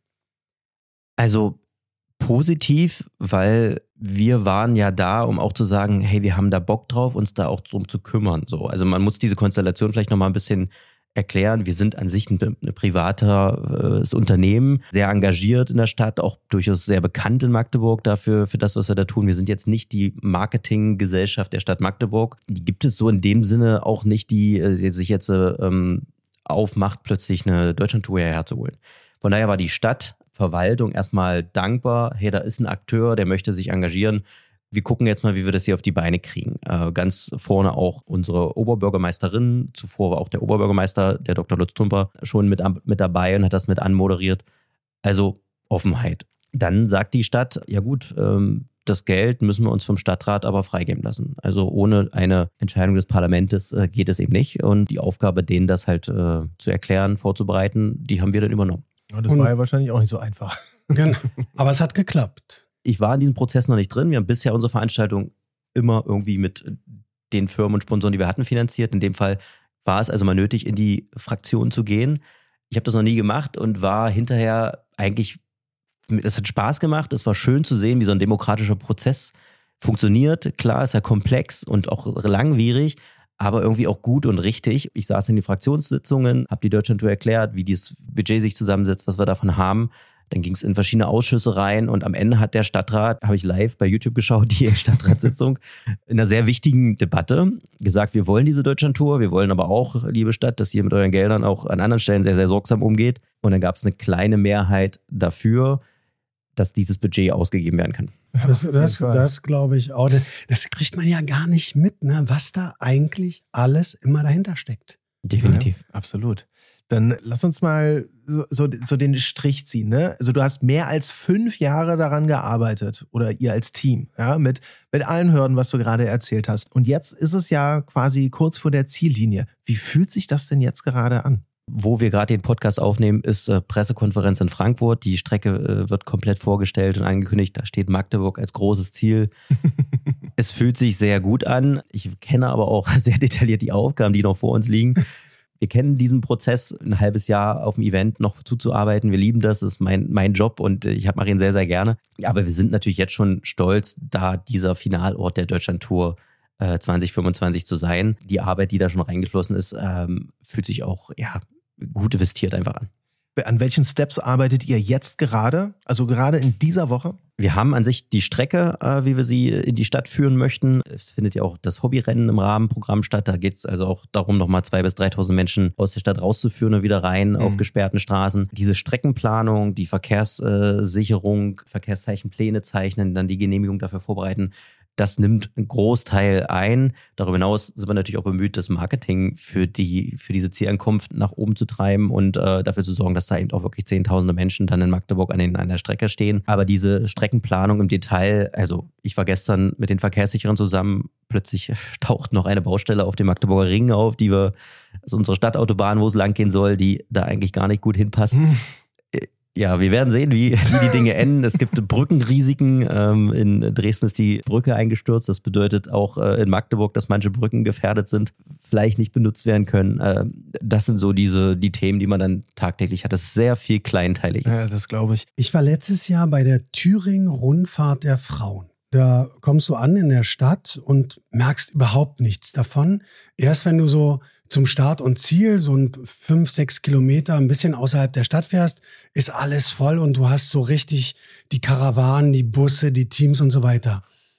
Also positiv, weil wir waren ja da, um auch zu sagen, hey, wir haben da Bock drauf, uns da auch drum zu kümmern. So, also man muss diese Konstellation vielleicht nochmal ein bisschen erklären. Wir sind an sich ein, ein privates Unternehmen, sehr engagiert in der Stadt, auch durchaus sehr bekannt in Magdeburg dafür, für das, was wir da tun. Wir sind jetzt nicht die Marketinggesellschaft der Stadt Magdeburg. Die gibt es so in dem Sinne auch nicht, die äh, sich jetzt ähm, aufmacht, plötzlich eine Deutschlandtour herzuholen. Von daher war die Stadt Verwaltung erstmal dankbar, hey, da ist ein Akteur, der möchte sich engagieren. Wir gucken jetzt mal, wie wir das hier auf die Beine kriegen. Äh, ganz vorne auch unsere Oberbürgermeisterin, zuvor war auch der Oberbürgermeister, der Doktor Lutz Tumper, schon mit, mit dabei und hat das mit anmoderiert. Also Offenheit. Dann sagt die Stadt, ja gut, ähm, das Geld müssen wir uns vom Stadtrat aber freigeben lassen. Also ohne eine Entscheidung des Parlaments äh, geht es eben nicht. Und die Aufgabe, denen das halt äh, zu erklären, vorzubereiten, die haben wir dann übernommen. Und das und, war ja wahrscheinlich auch nicht so einfach. Genau. Aber es hat geklappt. Ich war in diesem Prozess noch nicht drin. Wir haben bisher unsere Veranstaltung immer irgendwie mit den Firmen und Sponsoren, die wir hatten, finanziert. In dem Fall war es also mal nötig, in die Fraktion zu gehen. Ich habe das noch nie gemacht und war hinterher eigentlich, es hat Spaß gemacht. Es war schön zu sehen, wie so ein demokratischer Prozess funktioniert. Klar, ist ja komplex und auch langwierig, aber irgendwie auch gut und richtig. Ich saß in den Fraktionssitzungen, habe die Deutschlandtour erklärt, wie dieses Budget sich zusammensetzt, was wir davon haben. Dann ging es in verschiedene Ausschüsse rein und am Ende hat der Stadtrat, habe ich live bei YouTube geschaut, die Stadtratssitzung, in einer sehr wichtigen Debatte gesagt, wir wollen diese Deutschlandtour, wir wollen aber auch, liebe Stadt, dass ihr mit euren Geldern auch an anderen Stellen sehr, sehr sorgsam umgeht. Und dann gab es eine kleine Mehrheit dafür, dass dieses Budget ausgegeben werden kann. Das, das, das glaube ich auch. Das, das kriegt man ja gar nicht mit, ne? Was da eigentlich alles immer dahinter steckt. Definitiv. Ja, absolut. Dann lass uns mal so, so, so den Strich ziehen. Ne? Also du hast mehr als fünf Jahre daran gearbeitet oder ihr als Team, ja, mit, mit allen Hürden, was du gerade erzählt hast. Und jetzt ist es ja quasi kurz vor der Ziellinie. Wie fühlt sich das denn jetzt gerade an? Wo wir gerade den Podcast aufnehmen, ist äh, Pressekonferenz in Frankfurt. Die Strecke äh, wird komplett vorgestellt und angekündigt. Da steht Magdeburg als großes Ziel. Es fühlt sich sehr gut an. Ich kenne aber auch sehr detailliert die Aufgaben, die noch vor uns liegen. Wir kennen diesen Prozess, ein halbes Jahr auf dem Event noch zuzuarbeiten. Wir lieben das, das ist mein, mein Job und ich mache ihn sehr, sehr gerne. Aber wir sind natürlich jetzt schon stolz, da dieser Finalort der Deutschlandtour äh, zwanzig fünfundzwanzig zu sein. Die Arbeit, die da schon reingeflossen ist, ähm, fühlt sich auch ja, gut investiert einfach an. An welchen Steps arbeitet ihr jetzt gerade? Also gerade in dieser Woche? Wir haben an sich die Strecke, äh, wie wir sie in die Stadt führen möchten. Es findet ja auch das Hobbyrennen im Rahmenprogramm statt. Da geht es also auch darum, nochmal zweitausend bis dreitausend Menschen aus der Stadt rauszuführen und wieder rein mhm. auf gesperrten Straßen. Diese Streckenplanung, die Verkehrssicherung, Verkehrszeichenpläne zeichnen, dann die Genehmigung dafür vorbereiten. Das nimmt einen Großteil ein. Darüber hinaus sind wir natürlich auch bemüht, das Marketing für die für diese Zielankunft nach oben zu treiben und äh, dafür zu sorgen, dass da eben auch wirklich zehntausende Menschen dann in Magdeburg an, den, an der Strecke stehen. Aber diese Streckenplanung im Detail, also ich war gestern mit den Verkehrssicherern zusammen, plötzlich taucht noch eine Baustelle auf dem Magdeburger Ring auf, die wir, also unsere Stadtautobahn, wo es lang gehen soll, die da eigentlich gar nicht gut hinpasst. Hm. Ja, wir werden sehen, wie, wie die Dinge enden. Es gibt Brückenrisiken. Ähm, in Dresden ist die Brücke eingestürzt. Das bedeutet auch äh, in Magdeburg, dass manche Brücken gefährdet sind, vielleicht nicht benutzt werden können. Äh, das sind so diese die Themen, die man dann tagtäglich hat. Das ist sehr viel Kleinteiliges. Ja, das glaube ich. Ich war letztes Jahr bei der Thüringen-Rundfahrt der Frauen. Da kommst du an in der Stadt und merkst überhaupt nichts davon. Erst wenn du so zum Start und Ziel, so ein fünf, sechs Kilometer ein bisschen außerhalb der Stadt fährst, ist alles voll und du hast so richtig die Karawanen, die Busse, die Teams und so weiter.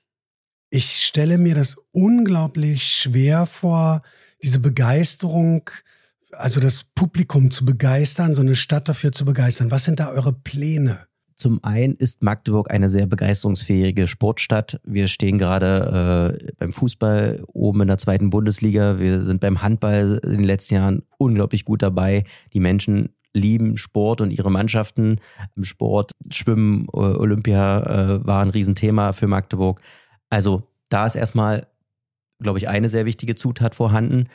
Ich stelle mir das unglaublich schwer vor, diese Begeisterung, also das Publikum zu begeistern, so eine Stadt dafür zu begeistern. Was sind da eure Pläne? Zum einen ist Magdeburg eine sehr begeisterungsfähige Sportstadt. Wir stehen gerade äh, beim Fußball oben in der zweiten Bundesliga. Wir sind beim Handball in den letzten Jahren unglaublich gut dabei. Die Menschen lieben Sport und ihre Mannschaften im Sport. Schwimmen, äh, Olympia äh, war ein Riesenthema für Magdeburg. Also da ist erstmal, glaube ich, eine sehr wichtige Zutat vorhanden.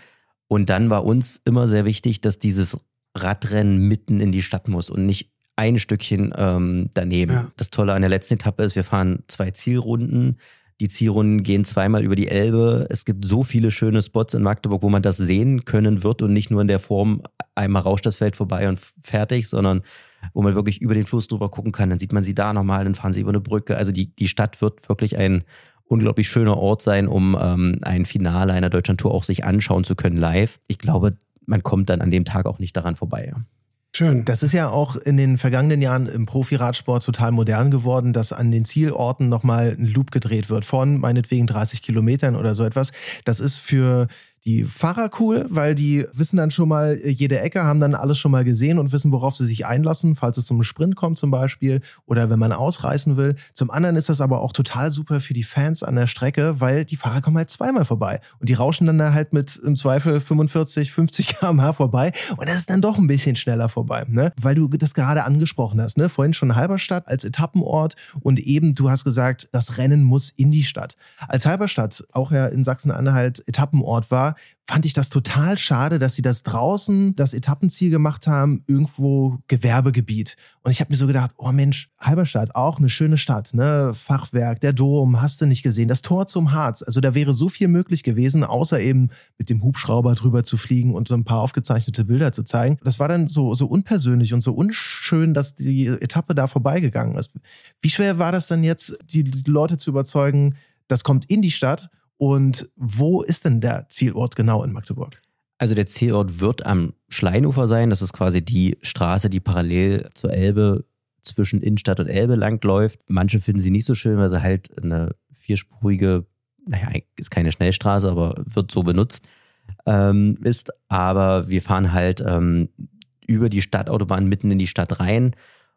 Und dann war uns immer sehr wichtig, dass dieses Radrennen mitten in die Stadt muss und nicht ein Stückchen ähm, daneben. Ja. Das Tolle an der letzten Etappe ist, wir fahren zwei Zielrunden. Die Zielrunden gehen zweimal über die Elbe. Es gibt so viele schöne Spots in Magdeburg, wo man das sehen können wird und nicht nur in der Form, einmal rauscht das Feld vorbei und fertig, sondern wo man wirklich über den Fluss drüber gucken kann. Dann sieht man sie da nochmal, dann fahren sie über eine Brücke. Also die, die Stadt wird wirklich ein unglaublich schöner Ort sein, um ähm, ein Finale einer Deutschlandtour auch sich anschauen zu können live. Ich glaube, man kommt dann an dem Tag auch nicht daran vorbei. Schön. Das ist ja auch in den vergangenen Jahren im Profiradsport total modern geworden, dass an den Zielorten nochmal ein Loop gedreht wird von meinetwegen dreißig Kilometern oder so etwas. Das ist für die Fahrer cool, weil die wissen dann schon mal jede Ecke, haben dann alles schon mal gesehen und wissen, worauf sie sich einlassen, falls es zum Sprint kommt zum Beispiel oder wenn man ausreißen will. Zum anderen ist das aber auch total super für die Fans an der Strecke, weil die Fahrer kommen halt zweimal vorbei und die rauschen dann da halt mit im Zweifel fünfundvierzig, fünfzig Kilometer pro Stunde vorbei und das ist dann doch ein bisschen schneller vorbei, ne? Weil du das gerade angesprochen hast, ne? Vorhin schon Halberstadt als Etappenort und eben du hast gesagt, das Rennen muss in die Stadt. Als Halberstadt auch ja in Sachsen-Anhalt Etappenort war, fand ich das total schade, dass sie das draußen, das Etappenziel gemacht haben, irgendwo Gewerbegebiet. Und ich habe mir so gedacht, oh Mensch, Halberstadt, auch eine schöne Stadt, ne? Fachwerk, der Dom, hast du nicht gesehen, das Tor zum Harz. Also da wäre so viel möglich gewesen, außer eben mit dem Hubschrauber drüber zu fliegen und so ein paar aufgezeichnete Bilder zu zeigen. Das war dann so, so unpersönlich und so unschön, dass die Etappe da vorbeigegangen ist. Wie schwer war das dann jetzt, die Leute zu überzeugen, das kommt in die Stadt? Und wo ist denn der Zielort genau in Magdeburg? Also der Zielort wird am Schleinufer sein. Das ist quasi die Straße, die parallel zur Elbe zwischen Innenstadt und Elbe langläuft. Manche finden sie nicht so schön, weil sie halt eine vierspurige, naja, ist keine Schnellstraße, aber wird so benutzt, ähm, ist. Aber wir fahren halt ähm, über die Stadtautobahn mitten in die Stadt rein.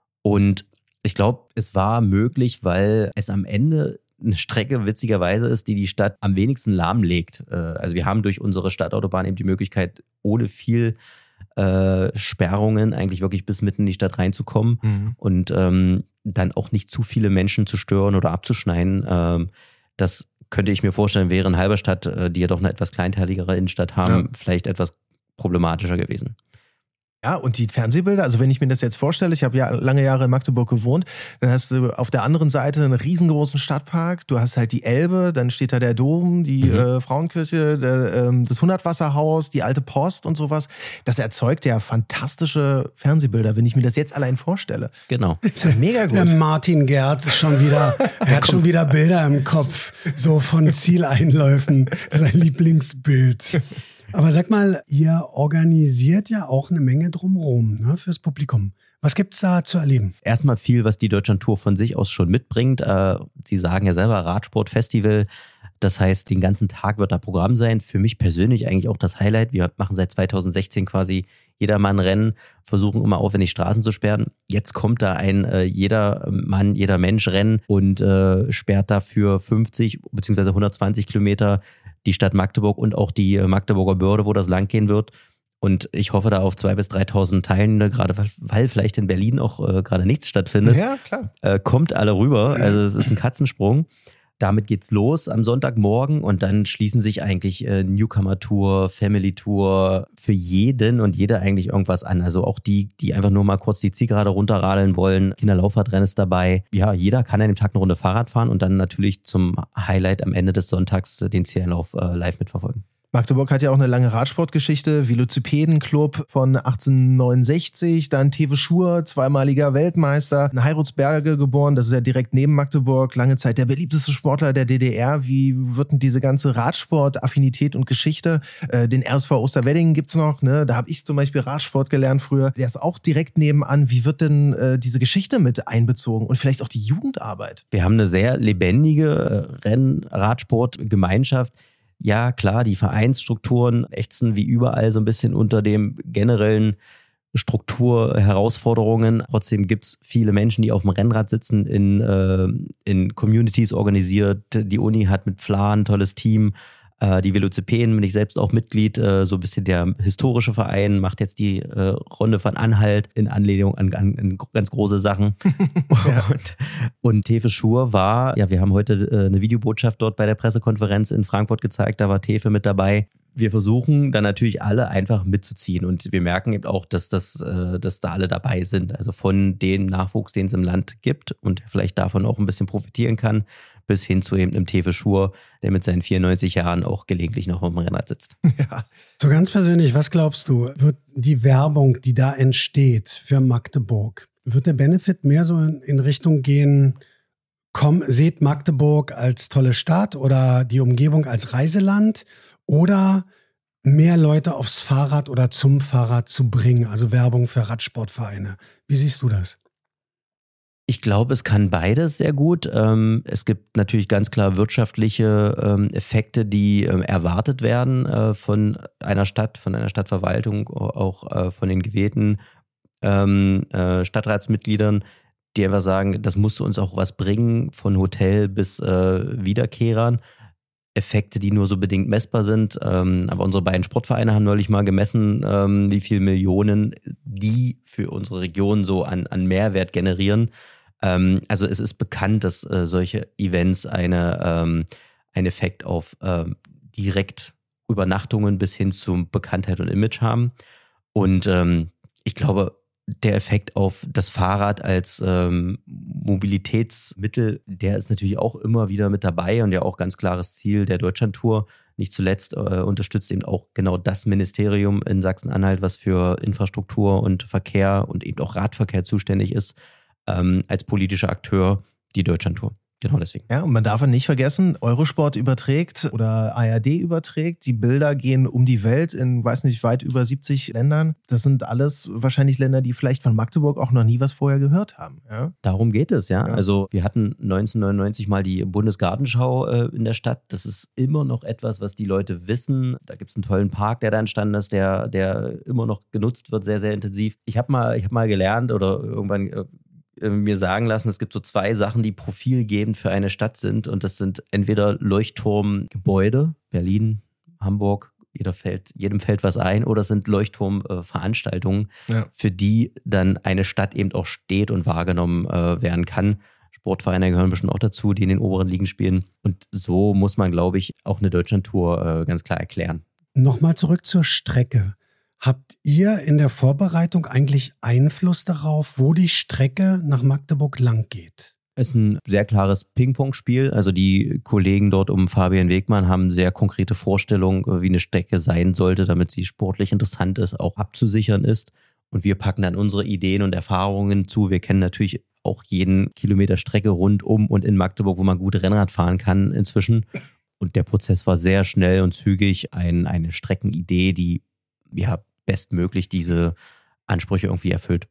Und ich glaube, es war möglich, weil es am Ende eine Strecke witzigerweise ist, die die Stadt am wenigsten lahmlegt. Also wir haben durch unsere Stadtautobahn eben die Möglichkeit, ohne viel äh, Sperrungen eigentlich wirklich bis mitten in die Stadt reinzukommen mhm. und ähm, dann auch nicht zu viele Menschen zu stören oder abzuschneiden. Ähm, das könnte ich mir vorstellen, wäre in Halberstadt, äh, die ja doch eine etwas kleinteiligere Innenstadt haben, ja. vielleicht etwas problematischer gewesen. Ja, und die Fernsehbilder, also wenn ich mir das jetzt vorstelle, ich habe ja lange Jahre in Magdeburg gewohnt, dann hast du auf der anderen Seite einen riesengroßen Stadtpark, du hast halt die Elbe, dann steht da der Dom, die mhm. äh, Frauenkirche, der, ähm, das Hundertwasserhaus, die alte Post und sowas. Das erzeugt ja fantastische Fernsehbilder, wenn ich mir das jetzt allein vorstelle. Genau. Das ist ja mega gut. Der Martin Gerz ist schon wieder, er hat schon wieder Bilder im Kopf, so von Zieleinläufen, sein Lieblingsbild. Aber sag mal, ihr organisiert ja auch eine Menge drumherum, ne, fürs Publikum. Was gibt's da zu erleben? Erstmal viel, was die Deutschlandtour von sich aus schon mitbringt. Äh, Sie sagen ja selber Radsportfestival. Das heißt, den ganzen Tag wird da Programm sein. Für mich persönlich eigentlich auch das Highlight. Wir machen seit zweitausendsechzehn quasi Jedermann-Rennen, versuchen immer aufwendig Straßen zu sperren. Jetzt kommt da ein äh, jeder Mann, jeder Mensch Rennen und äh, sperrt dafür fünfzig beziehungsweise hundertzwanzig Kilometer die Stadt Magdeburg und auch die Magdeburger Börde, wo das lang gehen wird. Und ich hoffe da auf zweitausend bis dreitausend Teilnehmende, gerade weil, weil vielleicht in Berlin auch äh, gerade nichts stattfindet. Ja, klar. Äh, kommt alle rüber. Also es ist ein Katzensprung. Damit geht's los am Sonntagmorgen und dann schließen sich eigentlich äh, Newcomer-Tour, Family-Tour für jeden und jede eigentlich irgendwas an. Also auch die, die einfach nur mal kurz die Zielgerade runterradeln wollen. Kinderlaufradrennen ist dabei. Ja, jeder kann an dem Tag eine Runde Fahrrad fahren und dann natürlich zum Highlight am Ende des Sonntags den Zieleinlauf äh, live mitverfolgen. Magdeburg hat ja auch eine lange Radsportgeschichte, Velocipedenclub von achtzehnhundertneunundsechzig, dann Tewe Schur, zweimaliger Weltmeister, in Heirutsberge geboren, das ist ja direkt neben Magdeburg, lange Zeit der beliebteste Sportler der D D R. Wie wird denn diese ganze Radsport-Affinität und Geschichte? Äh, den R S V Osterweddingen gibt's noch, ne? Da habe ich zum Beispiel Radsport gelernt früher. Der ist auch direkt nebenan. Wie wird denn äh, diese Geschichte mit einbezogen und vielleicht auch die Jugendarbeit? Wir haben eine sehr lebendige äh, Renn-Radsport-Gemeinschaft. Ja, klar, die Vereinsstrukturen ächzen wie überall so ein bisschen unter dem generellen Strukturherausforderungen. Trotzdem gibt es viele Menschen, die auf dem Rennrad sitzen, in, äh, in Communities organisiert. Die Uni hat mit Fla ein tolles Team. Äh, die Velocipeden bin ich selbst auch Mitglied. Äh, so ein bisschen der historische Verein macht jetzt die äh, Runde von Anhalt in Anlehnung an, an, an ganz große Sachen. Ja. Und, und Tewe Schur war, ja, wir haben heute äh, eine Videobotschaft dort bei der Pressekonferenz in Frankfurt gezeigt. Da war Tewe mit dabei. wir versuchen dann natürlich alle einfach mitzuziehen und wir merken eben auch, dass, das, äh, dass da alle dabei sind. Also von dem Nachwuchs, den es im Land gibt und vielleicht davon auch ein bisschen profitieren kann, bis hin zu eben einem Tefe Schur, der mit seinen vierundneunzig Jahren auch gelegentlich noch auf dem Rennrad sitzt. Ja. So ganz persönlich, was glaubst du, wird die Werbung, die da entsteht für Magdeburg, wird der Benefit mehr so in, in Richtung gehen, komm, seht Magdeburg als tolle Stadt oder die Umgebung als Reiseland oder mehr Leute aufs Fahrrad oder zum Fahrrad zu bringen, also Werbung für Radsportvereine? Wie siehst du das? Ich glaube, es kann beides sehr gut. Es gibt natürlich ganz klar wirtschaftliche Effekte, die erwartet werden von einer Stadt, von einer Stadtverwaltung, auch von den gewählten Stadtratsmitgliedern, die einfach sagen, das muss uns auch was bringen, von Hotel bis Wiederkehrern. Effekte, die nur so bedingt messbar sind. Aber unsere beiden Sportvereine haben neulich mal gemessen, wie viele Millionen die für unsere Region so an, an Mehrwert generieren. Also es ist bekannt, dass solche Events eine, einen Effekt auf direkt Übernachtungen bis hin zu Bekanntheit und Image haben. Und ich glaube, der Effekt auf das Fahrrad als ähm, Mobilitätsmittel, der ist natürlich auch immer wieder mit dabei und ja auch ganz klares Ziel der Deutschlandtour. Nicht zuletzt äh, unterstützt eben auch genau das Ministerium in Sachsen-Anhalt, was für Infrastruktur und Verkehr und eben auch Radverkehr zuständig ist, ähm, als politischer Akteur die Deutschlandtour. Genau deswegen. Ja, und man darf nicht vergessen, Eurosport überträgt oder A R D überträgt. Die Bilder gehen um die Welt in, weiß nicht, weit über siebzig Ländern. Das sind alles wahrscheinlich Länder, die vielleicht von Magdeburg auch noch nie was vorher gehört haben. Ja? Darum geht es, ja. Ja. Also wir hatten neunzehnhundertneunundneunzig mal die Bundesgartenschau äh, in der Stadt. Das ist immer noch etwas, was die Leute wissen. Da gibt es einen tollen Park, der da entstanden ist, der, der immer noch genutzt wird, sehr, sehr intensiv. Ich habe mal, ich hab mal gelernt oder irgendwann äh, mir sagen lassen, es gibt so zwei Sachen, die profilgebend für eine Stadt sind und das sind entweder Leuchtturmgebäude, Berlin, Hamburg, jeder fällt, jedem fällt was ein, oder es sind Leuchtturmveranstaltungen, ja, für die dann eine Stadt eben auch steht und wahrgenommen äh, werden kann. Sportvereine gehören bestimmt auch dazu, die in den oberen Ligen spielen und so muss man, glaube ich, auch eine Deutschlandtour äh, ganz klar erklären. Nochmal zurück zur Strecke. Habt ihr in der Vorbereitung eigentlich Einfluss darauf, wo die Strecke nach Magdeburg lang geht? Es ist ein sehr klares Ping-Pong-Spiel. Also die Kollegen dort um Fabian Wegmann haben sehr konkrete Vorstellungen, wie eine Strecke sein sollte, damit sie sportlich interessant ist, auch abzusichern ist. Und wir packen dann unsere Ideen und Erfahrungen zu. Wir kennen natürlich auch jeden Kilometer Strecke rund um und in Magdeburg, wo man gut Rennrad fahren kann inzwischen. Und der Prozess war sehr schnell und zügig. Ein, eine Streckenidee, die ja bestmöglich diese Ansprüche irgendwie erfüllt.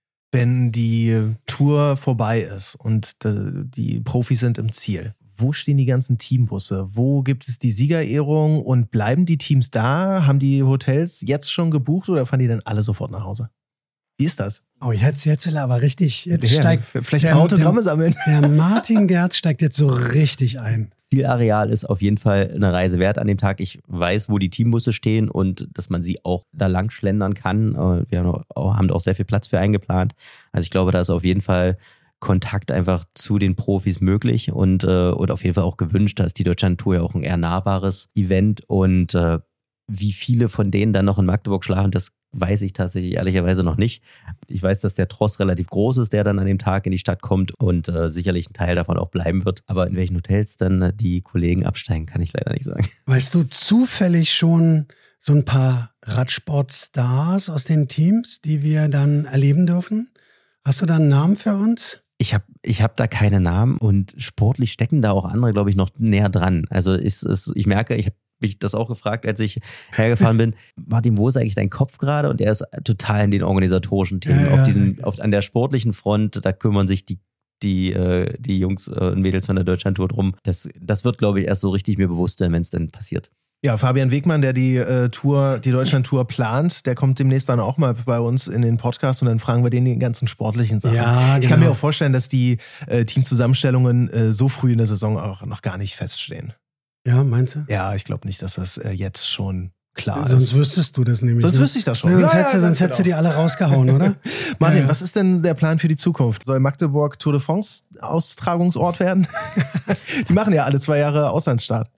Wenn die Tour vorbei ist und die Profis sind im Ziel, wo stehen die ganzen Teambusse? Wo gibt es die Siegerehrung und bleiben die Teams da? Haben die Hotels jetzt schon gebucht oder fahren die dann alle sofort nach Hause? Wie ist das? Oh, jetzt, jetzt will er aber richtig, jetzt ja, steigt... Vielleicht ein paar Autogramme sammeln. Der Martin Gerz steigt jetzt so richtig ein. Zielareal ist auf jeden Fall eine Reise wert an dem Tag. Ich weiß, wo die Teambusse stehen und dass man sie auch da lang schlendern kann. Wir haben auch, haben auch sehr viel Platz für eingeplant. Also ich glaube, da ist auf jeden Fall Kontakt einfach zu den Profis möglich und, äh, und auf jeden Fall auch gewünscht. Da ist die Deutschlandtour ja auch ein eher nahbares Event und äh, wie viele von denen dann noch in Magdeburg schlafen, das weiß ich tatsächlich ehrlicherweise noch nicht. Ich weiß, dass der Tross relativ groß ist, der dann an dem Tag in die Stadt kommt und äh, sicherlich ein Teil davon auch bleiben wird. Aber in welchen Hotels dann äh, die Kollegen absteigen, kann ich leider nicht sagen. Weißt du zufällig schon so ein paar Radsportstars aus den Teams, die wir dann erleben dürfen? Hast du da einen Namen für uns? Ich habe ich hab da keine Namen und sportlich stecken da auch andere, glaube ich, noch näher dran. Also ist, ist, ich merke, ich habe mich das auch gefragt, als ich hergefahren bin. Martin, wo ist eigentlich dein Kopf gerade? Und er ist total in den organisatorischen Themen. Ja, ja. Auf diesen, auf, an der sportlichen Front, da kümmern sich die, die, äh, die Jungs und Mädels von der Deutschlandtour drum. Das, das wird, glaube ich, erst so richtig mir bewusst, wenn es denn passiert. Ja, Fabian Wegmann, der die äh, Tour, die Deutschlandtour plant, der kommt demnächst dann auch mal bei uns in den Podcast und dann fragen wir den die ganzen sportlichen Sachen. Ja, genau. Ich kann mir auch vorstellen, dass die äh, Teamzusammenstellungen äh, so früh in der Saison auch noch gar nicht feststehen. Ja, meinst du? Ja, ich glaube nicht, dass das äh, jetzt schon klar sonst ist. Sonst wüsstest du das nämlich. Sonst wüsste ich das schon. Ja, sonst ja, hättest, ja, sonst hättest genau. du die alle rausgehauen, oder? Martin, ja, ja. was ist denn der Plan für die Zukunft? Soll Magdeburg Tour de France Austragungsort werden? Die machen ja alle zwei Jahre Auslandsstart.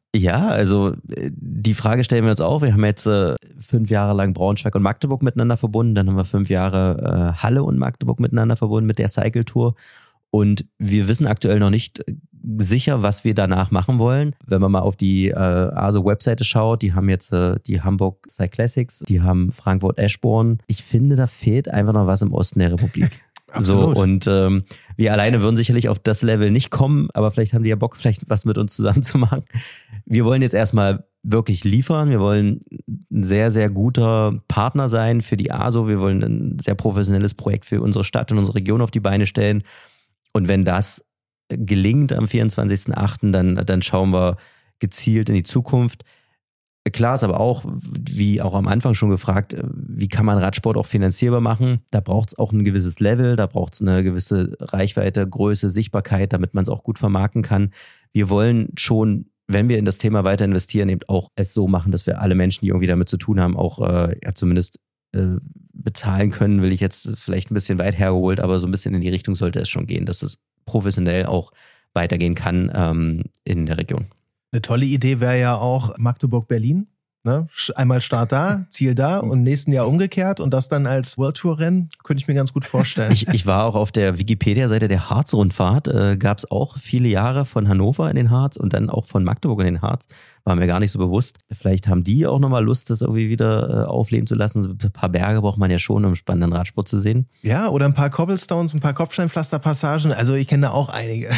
Ja, also die Frage stellen wir uns auch. Wir haben jetzt äh, fünf Jahre lang Braunschweig und Magdeburg miteinander verbunden. Dann haben wir fünf Jahre äh, Halle und Magdeburg miteinander verbunden mit der Cycle Tour. Und wir wissen aktuell noch nicht sicher, was wir danach machen wollen. Wenn man mal auf die äh, A S O-Webseite schaut, die haben jetzt äh, die Hamburg Cyclassics, die haben Frankfurt Eschborn. Ich finde, da fehlt einfach noch was im Osten der Republik. Absolut. So, und ähm, wir alleine würden sicherlich auf das Level nicht kommen, aber vielleicht haben die ja Bock, vielleicht was mit uns zusammen zu machen. Wir wollen jetzt erstmal wirklich liefern. Wir wollen ein sehr, sehr guter Partner sein für die A S O. Wir wollen ein sehr professionelles Projekt für unsere Stadt und unsere Region auf die Beine stellen. Und wenn das gelingt am vierundzwanzigsten achten, dann, dann schauen wir gezielt in die Zukunft. Klar ist aber auch, wie auch am Anfang schon gefragt, wie kann man Radsport auch finanzierbar machen? Da braucht es auch ein gewisses Level, da braucht es eine gewisse Reichweite, Größe, Sichtbarkeit, damit man es auch gut vermarkten kann. Wir wollen schon, wenn wir in das Thema weiter investieren, eben auch es so machen, dass wir alle Menschen, die irgendwie damit zu tun haben, auch äh, ja, zumindest äh, bezahlen können, will ich jetzt vielleicht ein bisschen weit hergeholt, aber so ein bisschen in die Richtung sollte es schon gehen, dass es professionell auch weitergehen kann ähm, in der Region. Eine tolle Idee wäre ja auch Magdeburg-Berlin. Ne? Einmal Start da, Ziel da und nächsten Jahr umgekehrt und das dann als World Tour Rennen, könnte ich mir ganz gut vorstellen. Ich, ich war auch auf der Wikipedia-Seite der Harz-Rundfahrt, äh, gab es auch viele Jahre von Hannover in den Harz und dann auch von Magdeburg in den Harz, war mir gar nicht so bewusst. Vielleicht haben die auch nochmal Lust, das irgendwie wieder äh, aufleben zu lassen. So ein paar Berge braucht man ja schon, um spannenden Radsport zu sehen. Ja, oder ein paar Cobblestones, ein paar Kopfsteinpflasterpassagen, also ich kenne da auch einige.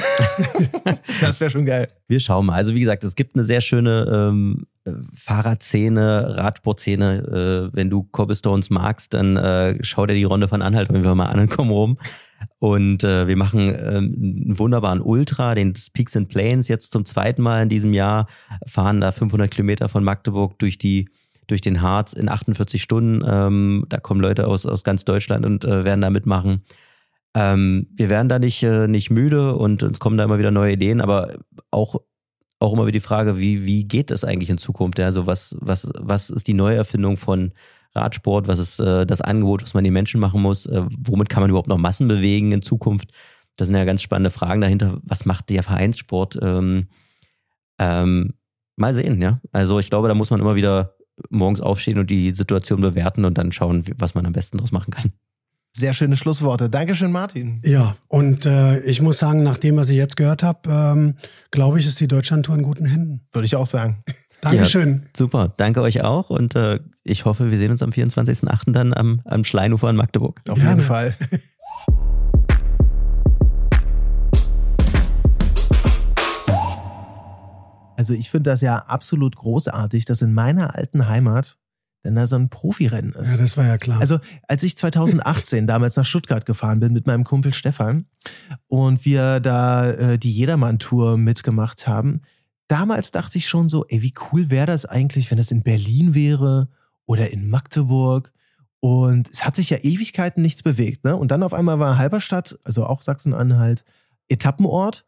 Das wäre schon geil. Wir schauen mal. Also wie gesagt, es gibt eine sehr schöne ähm, Fahrradszene, Radsportszene. Äh, wenn du Cobblestones magst, dann äh, schau dir die Runde von Anhalt irgendwie mal an und komm rum. Und äh, wir machen ähm, einen wunderbaren Ultra, den Peaks and Plains, jetzt zum zweiten Mal in diesem Jahr, fahren da fünfhundert Kilometer von Magdeburg durch die durch den Harz in achtundvierzig Stunden. Ähm, da kommen Leute aus aus ganz Deutschland und äh, werden da mitmachen. Ähm, wir werden da nicht äh, nicht müde und uns kommen da immer wieder neue Ideen, aber auch auch immer wieder die Frage, wie wie geht das eigentlich in Zukunft? Ja, also was was was ist die Neuerfindung von Radsport, was ist äh, das Angebot, was man den Menschen machen muss, äh, womit kann man überhaupt noch Massen bewegen in Zukunft? Das sind ja ganz spannende Fragen dahinter. Was macht der Vereinssport? Ähm, ähm, mal sehen, ja. Also ich glaube, da muss man immer wieder morgens aufstehen und die Situation bewerten und dann schauen, was man am besten daraus machen kann. Sehr schöne Schlussworte. Dankeschön, Martin. Ja, und äh, ich muss sagen, nach dem, was ich jetzt gehört habe, ähm, glaube ich, ist die Deutschlandtour in guten Händen. Würde ich auch sagen. Dankeschön. Ja, super, danke euch auch und äh, ich hoffe, wir sehen uns am vierundzwanzigsten achten dann am, am Schleinufer in Magdeburg. Auf Gerne. jeden Fall. Also ich finde das ja absolut großartig, dass in meiner alten Heimat denn da so ein Profirennen ist. Ja, das war ja klar. Also als ich zweitausendachtzehn damals nach Stuttgart gefahren bin mit meinem Kumpel Stefan und wir da äh, die Jedermann-Tour mitgemacht haben, damals dachte ich schon so, ey, wie cool wäre das eigentlich, wenn das in Berlin wäre oder in Magdeburg. Und es hat sich ja Ewigkeiten nichts bewegt, ne? Und dann auf einmal war Halberstadt, also auch Sachsen-Anhalt, Etappenort.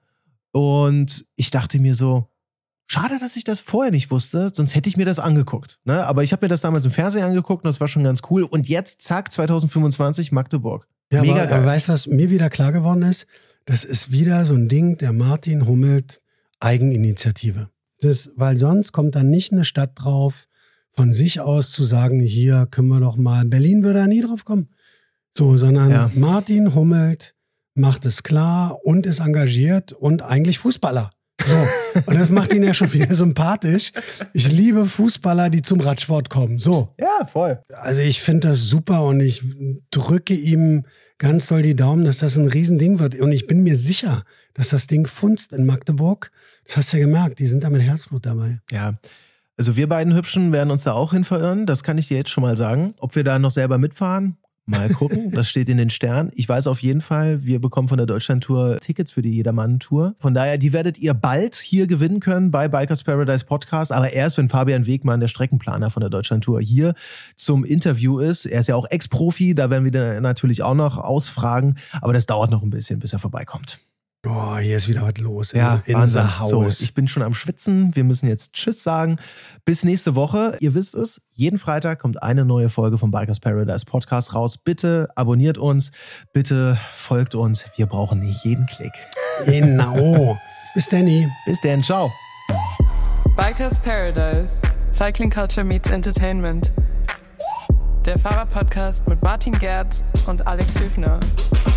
Und ich dachte mir so, schade, dass ich das vorher nicht wusste, sonst hätte ich mir das angeguckt. Ne? Aber ich habe mir das damals im Fernsehen angeguckt und das war schon ganz cool. Und jetzt, zack, zweitausendfünfundzwanzig, Magdeburg. Ja, Mega aber, geil. aber weißt du, was mir wieder klar geworden ist? Das ist wieder so ein Ding, der Martin Hummelt Eigeninitiative. Das, weil sonst kommt dann nicht eine Stadt drauf, von sich aus zu sagen, hier können wir doch mal, Berlin würde da nie drauf kommen. So, sondern Ja. Martin Hummelt macht es klar und ist engagiert und eigentlich Fußballer. So, und das macht ihn ja schon wieder sympathisch. Ich liebe Fußballer, die zum Radsport kommen. So. Ja, voll. Also ich finde das super und ich drücke ihm ganz doll die Daumen, dass das ein Riesending wird. Und ich bin mir sicher, dass das Ding funzt in Magdeburg. Das hast du ja gemerkt, die sind da mit Herzblut dabei. Ja, also wir beiden Hübschen werden uns da auch hin verirren, das kann ich dir jetzt schon mal sagen. Ob wir da noch selber mitfahren, mal gucken, das steht in den Sternen. Ich weiß auf jeden Fall, wir bekommen von der Deutschlandtour Tickets für die Jedermann-Tour. Von daher, die werdet ihr bald hier gewinnen können bei Bikers Paradise Podcast, aber erst, wenn Fabian Wegmann, der Streckenplaner von der Deutschlandtour, hier zum Interview ist. Er ist ja auch Ex-Profi, da werden wir den natürlich auch noch ausfragen, aber das dauert noch ein bisschen, bis er vorbeikommt. Oh, hier ist wieder was los. Ja, in Wahnsinn. unser Haus. So, ich bin schon am Schwitzen. Wir müssen jetzt Tschüss sagen. Bis nächste Woche. Ihr wisst es, jeden Freitag kommt eine neue Folge vom Bikers Paradise Podcast raus. Bitte abonniert uns. Bitte folgt uns. Wir brauchen nicht jeden Klick. Genau. Bis Danny. Bis dann. Ciao. Bikers Paradise. Cycling Culture meets Entertainment. Der Fahrer-Podcast mit Martin Gerz und Alex Hüfner.